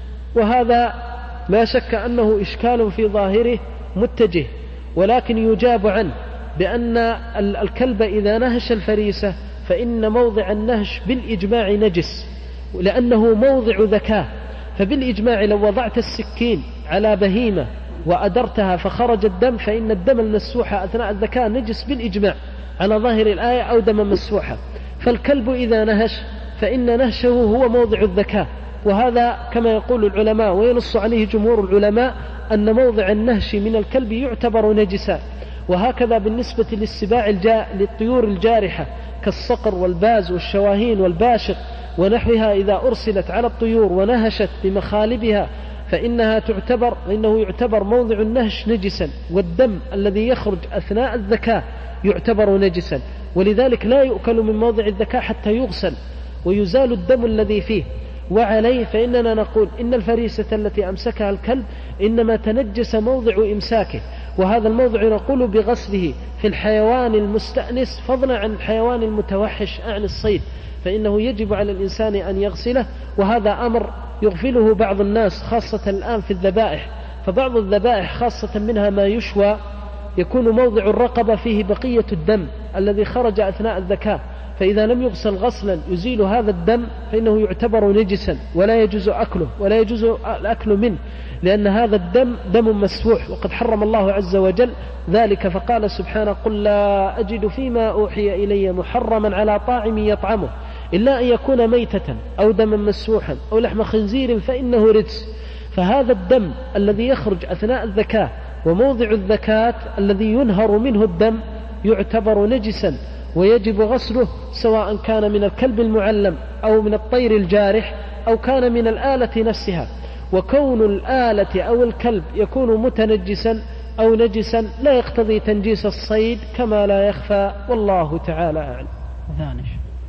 وهذا لا شك أنه إشكال في ظاهره متجه، ولكن يجاب عنه بأن الكلب إذا نهش الفريسة فإن موضع النهش بالإجماع نجس، لأنه موضع ذكاء. فبالإجماع لو وضعت السكين على بهيمة وأدرتها فخرج الدم فإن الدم المسوح أثناء الذكاء نجس بالإجماع على ظاهر الآية أو دم مسوحة. فالكلب إذا نهش فإن نهشه هو موضع الذكاء، وهذا كما يقول العلماء وينص عليه جمهور العلماء أن موضع النهش من الكلب يعتبر نجسا. وهكذا بالنسبة للسباع الجا... للطيور الجارحة كالصقر والباز والشواهين والباشق ونحوها إذا أرسلت على الطيور ونهشت بمخالبها فإنها تعتبر إنه يعتبر موضع النهش نجسا، والدم الذي يخرج أثناء الذكاء يعتبر نجسا، ولذلك لا يؤكل من موضع الذكاء حتى يغسل ويزال الدم الذي فيه. وعليه فإننا نقول إن الفريسة التي أمسكها الكلب إنما تنجس موضع إمساكه، وهذا الموضع نقول بغسله في الحيوان المستأنس فضلا عن الحيوان المتوحش عن الصيد، فإنه يجب على الإنسان أن يغسله. وهذا أمر يغفله بعض الناس خاصة الآن في الذبائح، فبعض الذبائح خاصة منها ما يشوى يكون موضع الرقبة فيه بقية الدم الذي خرج أثناء الذكاء، فإذا لم يغسل غسلا يزيل هذا الدم فإنه يعتبر نجسا ولا يجوز أكله ولا يجوز الأكل منه، لأن هذا الدم دم مسفوح وقد حرم الله عز وجل ذلك. فقال سبحانه قل لا أجد فيما أوحي إلي محرما على طاعم يطعمه إلا أن يكون ميتة أو دما مسفوحا أو لحم خنزير فإنه رجس. فهذا الدم الذي يخرج أثناء الذكاة وموضع الذكاة الذي ينهر منه الدم يعتبر نجسا ويجب غسله، سواء كان من الكلب المعلم أو من الطير الجارح أو كان من الآلة نفسها. وكون الآلة أو الكلب يكون متنجسا أو نجسا لا يقتضي تنجيس الصيد كما لا يخفى، والله تعالى أعلم. ذانش.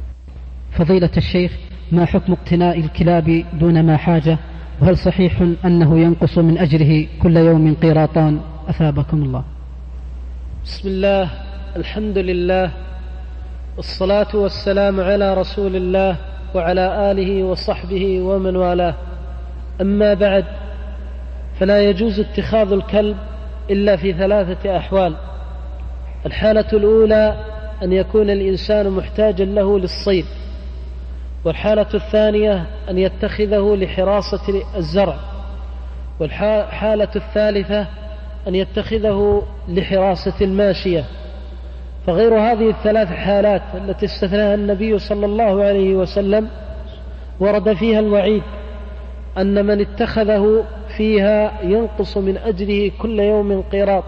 فضيلة الشيخ، ما حكم اقتناء الكلاب دون ما حاجة؟ وهل صحيح أنه ينقص من أجره كل يوم قيراطان؟ أثابكم الله. بسم الله، الحمد لله، والصلاة والسلام على رسول الله وعلى آله وصحبه ومن والاه. أما بعد، فلا يجوز اتخاذ الكلب إلا في ثلاثة أحوال. الحالة الأولى أن يكون الإنسان محتاجا له للصيد، والحالة الثانية أن يتخذه لحراسة الزرع، والحالة الثالثة أن يتخذه لحراسة الماشية. فغير هذه الثلاث حالات التي استثناها النبي صلى الله عليه وسلم ورد فيها الوعيد أن من اتخذه فيها ينقص من أجره كل يوم قيراط،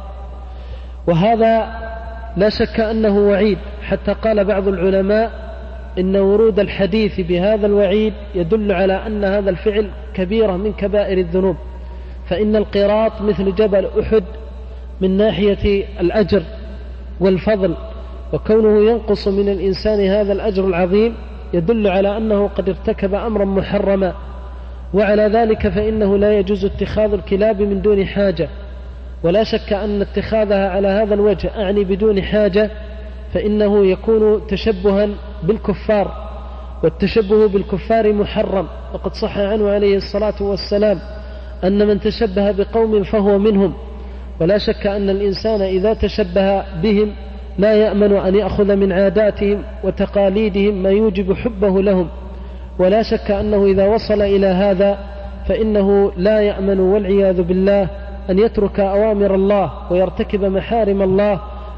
وهذا لا شك أنه وعيد، حتى قال بعض العلماء إن ورود الحديث بهذا الوعيد يدل على أن هذا الفعل كبيرة من كبائر الذنوب، فإن القيراط مثل جبل أحد من ناحية الأجر والفضل، وكونه ينقص من الإنسان هذا الأجر العظيم يدل على أنه قد ارتكب أمرا محرما. وعلى ذلك فإنه لا يجوز اتخاذ الكلاب من دون حاجة، ولا شك أن اتخاذها على هذا الوجه أعني بدون حاجة فإنه يكون تشبها بالكفار، والتشبه بالكفار محرم، وقد صح عنه عليه الصلاة والسلام أن من تشبه بقوم فهو منهم. ولا شك أن الإنسان إذا تشبه بهم لا يأمن أن يأخذ من عاداتهم وتقاليدهم ما يوجب حبه لهم، ولا شك أنه إذا وصل إلى هذا فإنه لا يأمن والعياذ بالله أن يترك أوامر الله ويرتكب محارم الله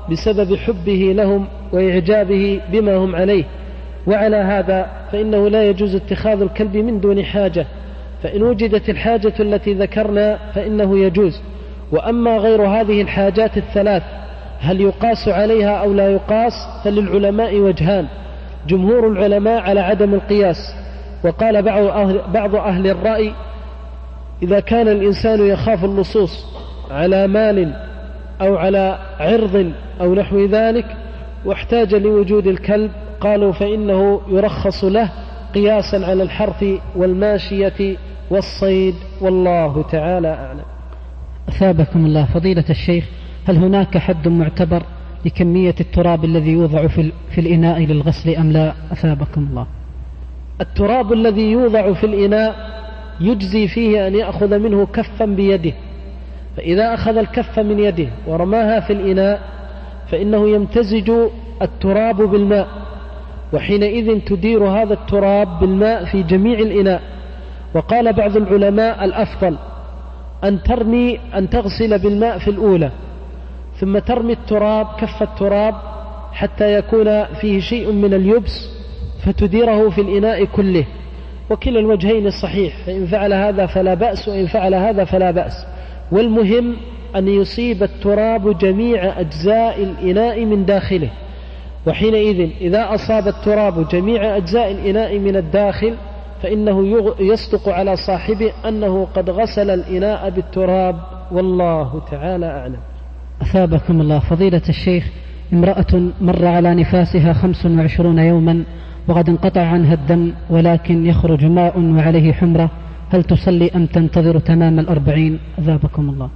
بسبب حبه لهم وإعجابه بما هم عليه. وعلى هذا فإنه لا يجوز اتخاذ الكلب من دون حاجة، فإن وجدت الحاجة التي ذكرنا فإنه يجوز. وأما غير هذه الحاجات الثلاث هل يقاس عليها أو لا يقاس، فللعلماء وجهان: جمهور العلماء على عدم القياس، وقال بعض أهل الرأي إذا كان الإنسان يخاف اللصوص على مال أو على عرض أو نحو ذلك واحتاج لوجود الكلب، قالوا فإنه يرخص له قياسا على الحرث والماشية والصيد، والله تعالى أعلم. أثابكم الله فضيلة الشيخ، هل هناك حد معتبر لكمية التراب الذي يوضع في, في الإناء للغسل أم لا؟ أثابكم الله. التراب الذي يوضع في الإناء يجزي فيه أن يأخذ منه كفا بيده، فإذا أخذ الكف من يده ورماها في الإناء فإنه يمتزج التراب بالماء، وحينئذ تدير هذا التراب بالماء في جميع الإناء. وقال بعض العلماء الأفضل أن ترمي أن تغسل بالماء في الأولى، ثم ترمي التراب كف التراب حتى يكون فيه شيء من اليبس فتديره في الإناء كله، وكلا الوجهين صحيح، فإن فعل هذا فلا بأس وإن فعل هذا فلا بأس. والمهم أن يصيب التراب جميع أجزاء الإناء من داخله، وحينئذ إذا أصاب التراب جميع أجزاء الإناء من الداخل فإنه يصدق على صاحبه أنه قد غسل الإناء بالتراب، والله تعالى أعلم. أثابكم الله فضيلة الشيخ، امرأة مر على نفاسها خمس وعشرون يوما وقد انقطع عنها الدم ولكن يخرج ماء وعليه حمرة، هل تصلي أم تنتظر تمام الأربعين؟ أثابكم الله.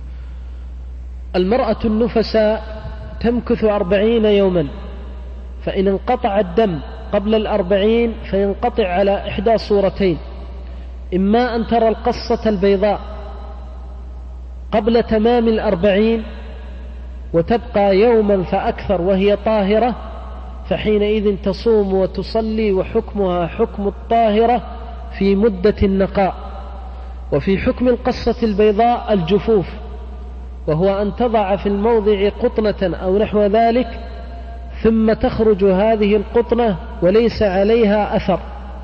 المرأة النفساء تمكث أربعين يوما، فإن انقطع الدم قبل الأربعين فينقطع على إحدى صورتين: إما أن ترى القصة البيضاء قبل تمام الأربعين وتبقى يوما فأكثر وهي طاهرة، فحينئذ تصوم وتصلي وحكمها حكم الطاهرة في مدة النقاء. وفي حكم القصة البيضاء الجفوف، وهو أن تضع في الموضع قطنة أو نحو ذلك ثم تخرج هذه القطنة وليس عليها أثر،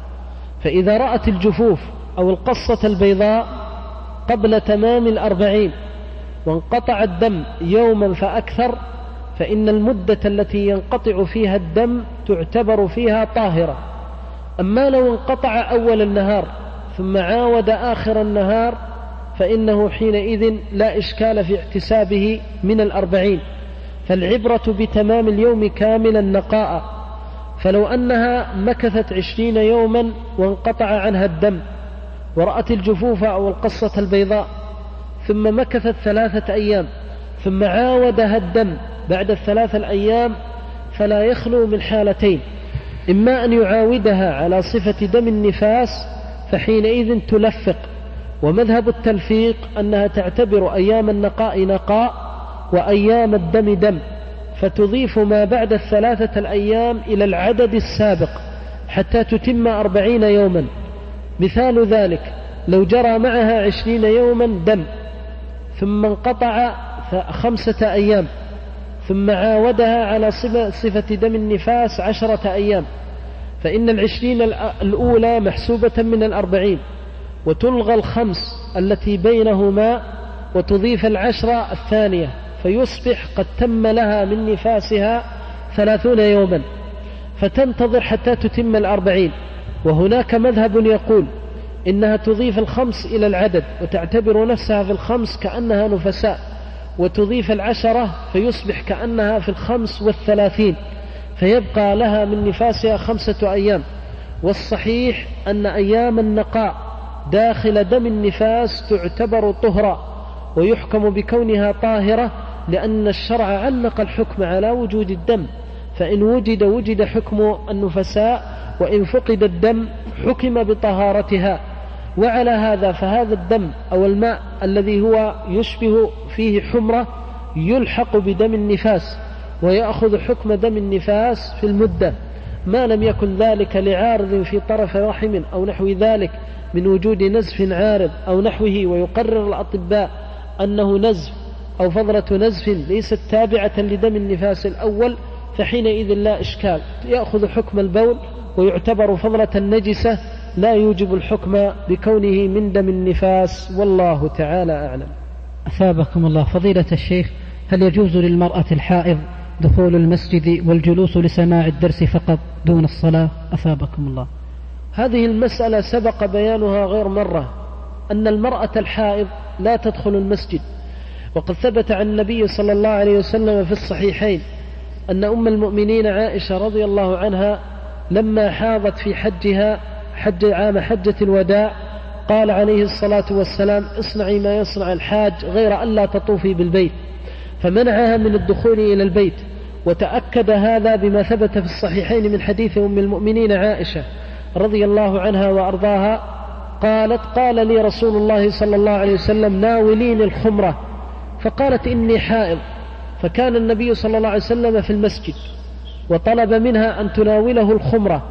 فإذا رأت الجفوف أو القصة البيضاء قبل تمام الأربعين وانقطع الدم يوما فأكثر فإن المدة التي ينقطع فيها الدم تعتبر فيها طاهرة. أما لو انقطع أول النهار ثم عاود آخر النهار فإنه حينئذ لا إشكال في احتسابه من الأربعين، فالعبرة بتمام اليوم كاملا نقاء. فلو أنها مكثت عشرين يوما وانقطع عنها الدم ورأت الجفوف أو القصة البيضاء ثم مكثت ثلاثة أيام ثم عاودها الدم بعد الثلاثة الأيام فلا يخلو من حالتين: إما أن يعاودها على صفة دم النفاس فحينئذ تلفق، ومذهب التلفيق أنها تعتبر أيام النقاء نقاء وأيام الدم دم، فتضيف ما بعد الثلاثة الأيام إلى العدد السابق حتى تتم أربعين يوما. مثال ذلك لو جرى معها عشرين يوما دم ثم انقطع خمسة أيام ثم عاودها على صفة دم النفاس عشرة أيام، فإن العشرين الأولى محسوبة من الأربعين وتلغى الخمس التي بينهما وتضيف العشرة الثانية، فيصبح قد تم لها من نفاسها ثلاثون يوما، فتنتظر حتى تتم الأربعين. وهناك مذهب يقول إنها تضيف الخمس إلى العدد وتعتبر نفسها في الخمس كأنها نفساء، وتضيف العشرة فيصبح كأنها في الخمس والثلاثين، فيبقى لها من نفاسها خمسة أيام. والصحيح أن أيام النقاء داخل دم النفاس تعتبر طهرا ويحكم بكونها طاهرة، لأن الشرع علق الحكم على وجود الدم، فإن وجد وجد حكم النفساء، وإن فقد الدم حكم بطهارتها. وعلى هذا فهذا الدم أو الماء الذي هو يشبه فيه حمرة يلحق بدم النفاس ويأخذ حكم دم النفاس في المدة، ما لم يكن ذلك لعارض في طرف رحم أو نحو ذلك من وجود نزف عارض أو نحوه، ويقرر الأطباء أنه نزف أو فضلة نزف ليست تابعة لدم النفاس الأول فحينئذ لا إشكال، يأخذ حكم البول ويعتبر فضلة النجسة لا يوجب الحكم بكونه من دم النفاس، والله تعالى أعلم. أثابكم الله فضيلة الشيخ، هل يجوز للمرأة الحائض دخول المسجد والجلوس لسماع الدرس فقط دون الصلاة؟ أثابكم الله. هذه المسألة سبق بيانها غير مرة، أن المرأة الحائض لا تدخل المسجد، وقد ثبت عن النبي صلى الله عليه وسلم في الصحيحين أن أم المؤمنين عائشة رضي الله عنها لما حاضت في حجها حج عام حجة الوداع قال عليه الصلاة والسلام اصنعي ما يصنع الحاج غير ألا تطوفي بالبيت، فمنعها من الدخول إلى البيت. وتأكد هذا بما ثبت في الصحيحين من حديث أم المؤمنين عائشة رضي الله عنها وأرضاها قالت قال لي رسول الله صلى الله عليه وسلم ناولين الخمرة، فقالت إني حائض، فكان النبي صلى الله عليه وسلم في المسجد وطلب منها أن تناوله الخمرة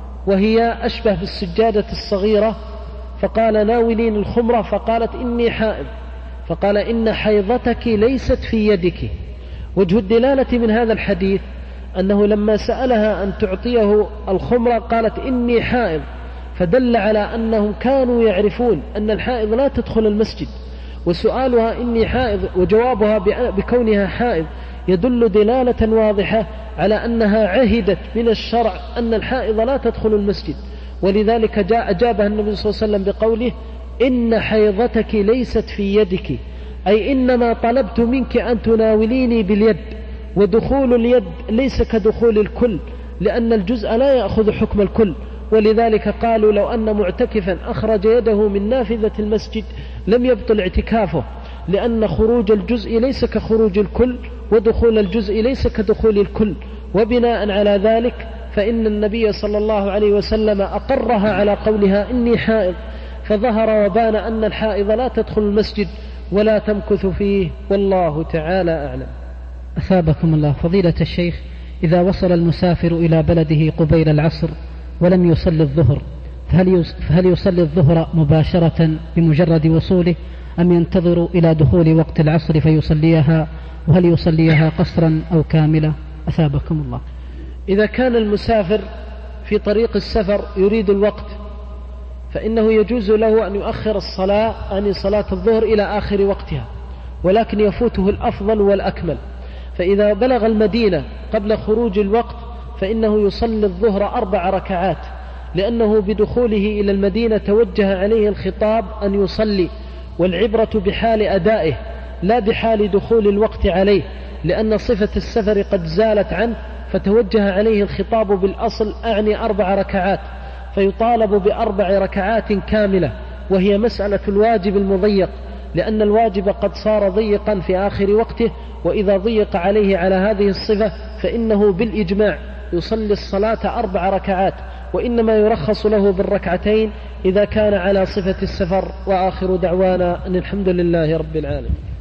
وهي أشبه بالسجادة الصغيرة، فقال ناولين الخمرة، فقالت إني حائض، فقال إن حيضتك ليست في يدك. وجه الدلالة من هذا الحديث أنه لما سألها أن تعطيه الخمرة قالت إني حائض، فدل على أنهم كانوا يعرفون أن الحائض لا تدخل المسجد، وسؤالها إني حائض وجوابها بكونها حائض يدل دلالة واضحة على أنها عهدت من الشرع أن الحائض لا تدخل المسجد، ولذلك جاء أجابها النبي صلى الله عليه وسلم بقوله إن حيضتك ليست في يدك، أي إنما طلبت منك أن تناوليني باليد، ودخول اليد ليس كدخول الكل، لأن الجزء لا يأخذ حكم الكل، ولذلك قالوا لو أن معتكفا أخرج يده من نافذة المسجد لم يبطل اعتكافه، لأن خروج الجزء ليس كخروج الكل، ودخول الجزء ليس كدخول الكل. وبناء على ذلك فإن النبي صلى الله عليه وسلم أقرها على قولها إني حائض، فظهر وبان أن الحائض لا تدخل المسجد ولا تمكث فيه، والله تعالى أعلم. أثابكم الله فضيلة الشيخ، إذا وصل المسافر إلى بلده قبيل العصر ولم يصلي الظهر فهل يصلي الظهر مباشرة بمجرد وصوله أم ينتظر إلى دخول وقت العصر فيصليها، وهل يصليها قصرا أو كاملة؟ أثابكم الله. إذا كان المسافر في طريق السفر يريد الوقت فإنه يجوز له أن يؤخر الصلاة عن صلاة الظهر إلى آخر وقتها، ولكن يفوته الأفضل والأكمل. فإذا بلغ المدينة قبل خروج الوقت فإنه يصلي الظهر أربع ركعات، لأنه بدخوله إلى المدينة توجه عليه الخطاب أن يصلي، والعبرة بحال أدائه لا بحال دخول الوقت عليه، لأن صفة السفر قد زالت عنه، فتوجه عليه الخطاب بالأصل أعني أربع ركعات، فيطالب بأربع ركعات كاملة، وهي مسألة الواجب المضيق، لأن الواجب قد صار ضيقا في آخر وقته، وإذا ضيق عليه على هذه الصفة فإنه بالإجماع يصلي الصلاة أربع ركعات، وإنما يرخص له بالركعتين إذا كان على صفة السفر. وآخر دعوانا أن الحمد لله رب العالمين.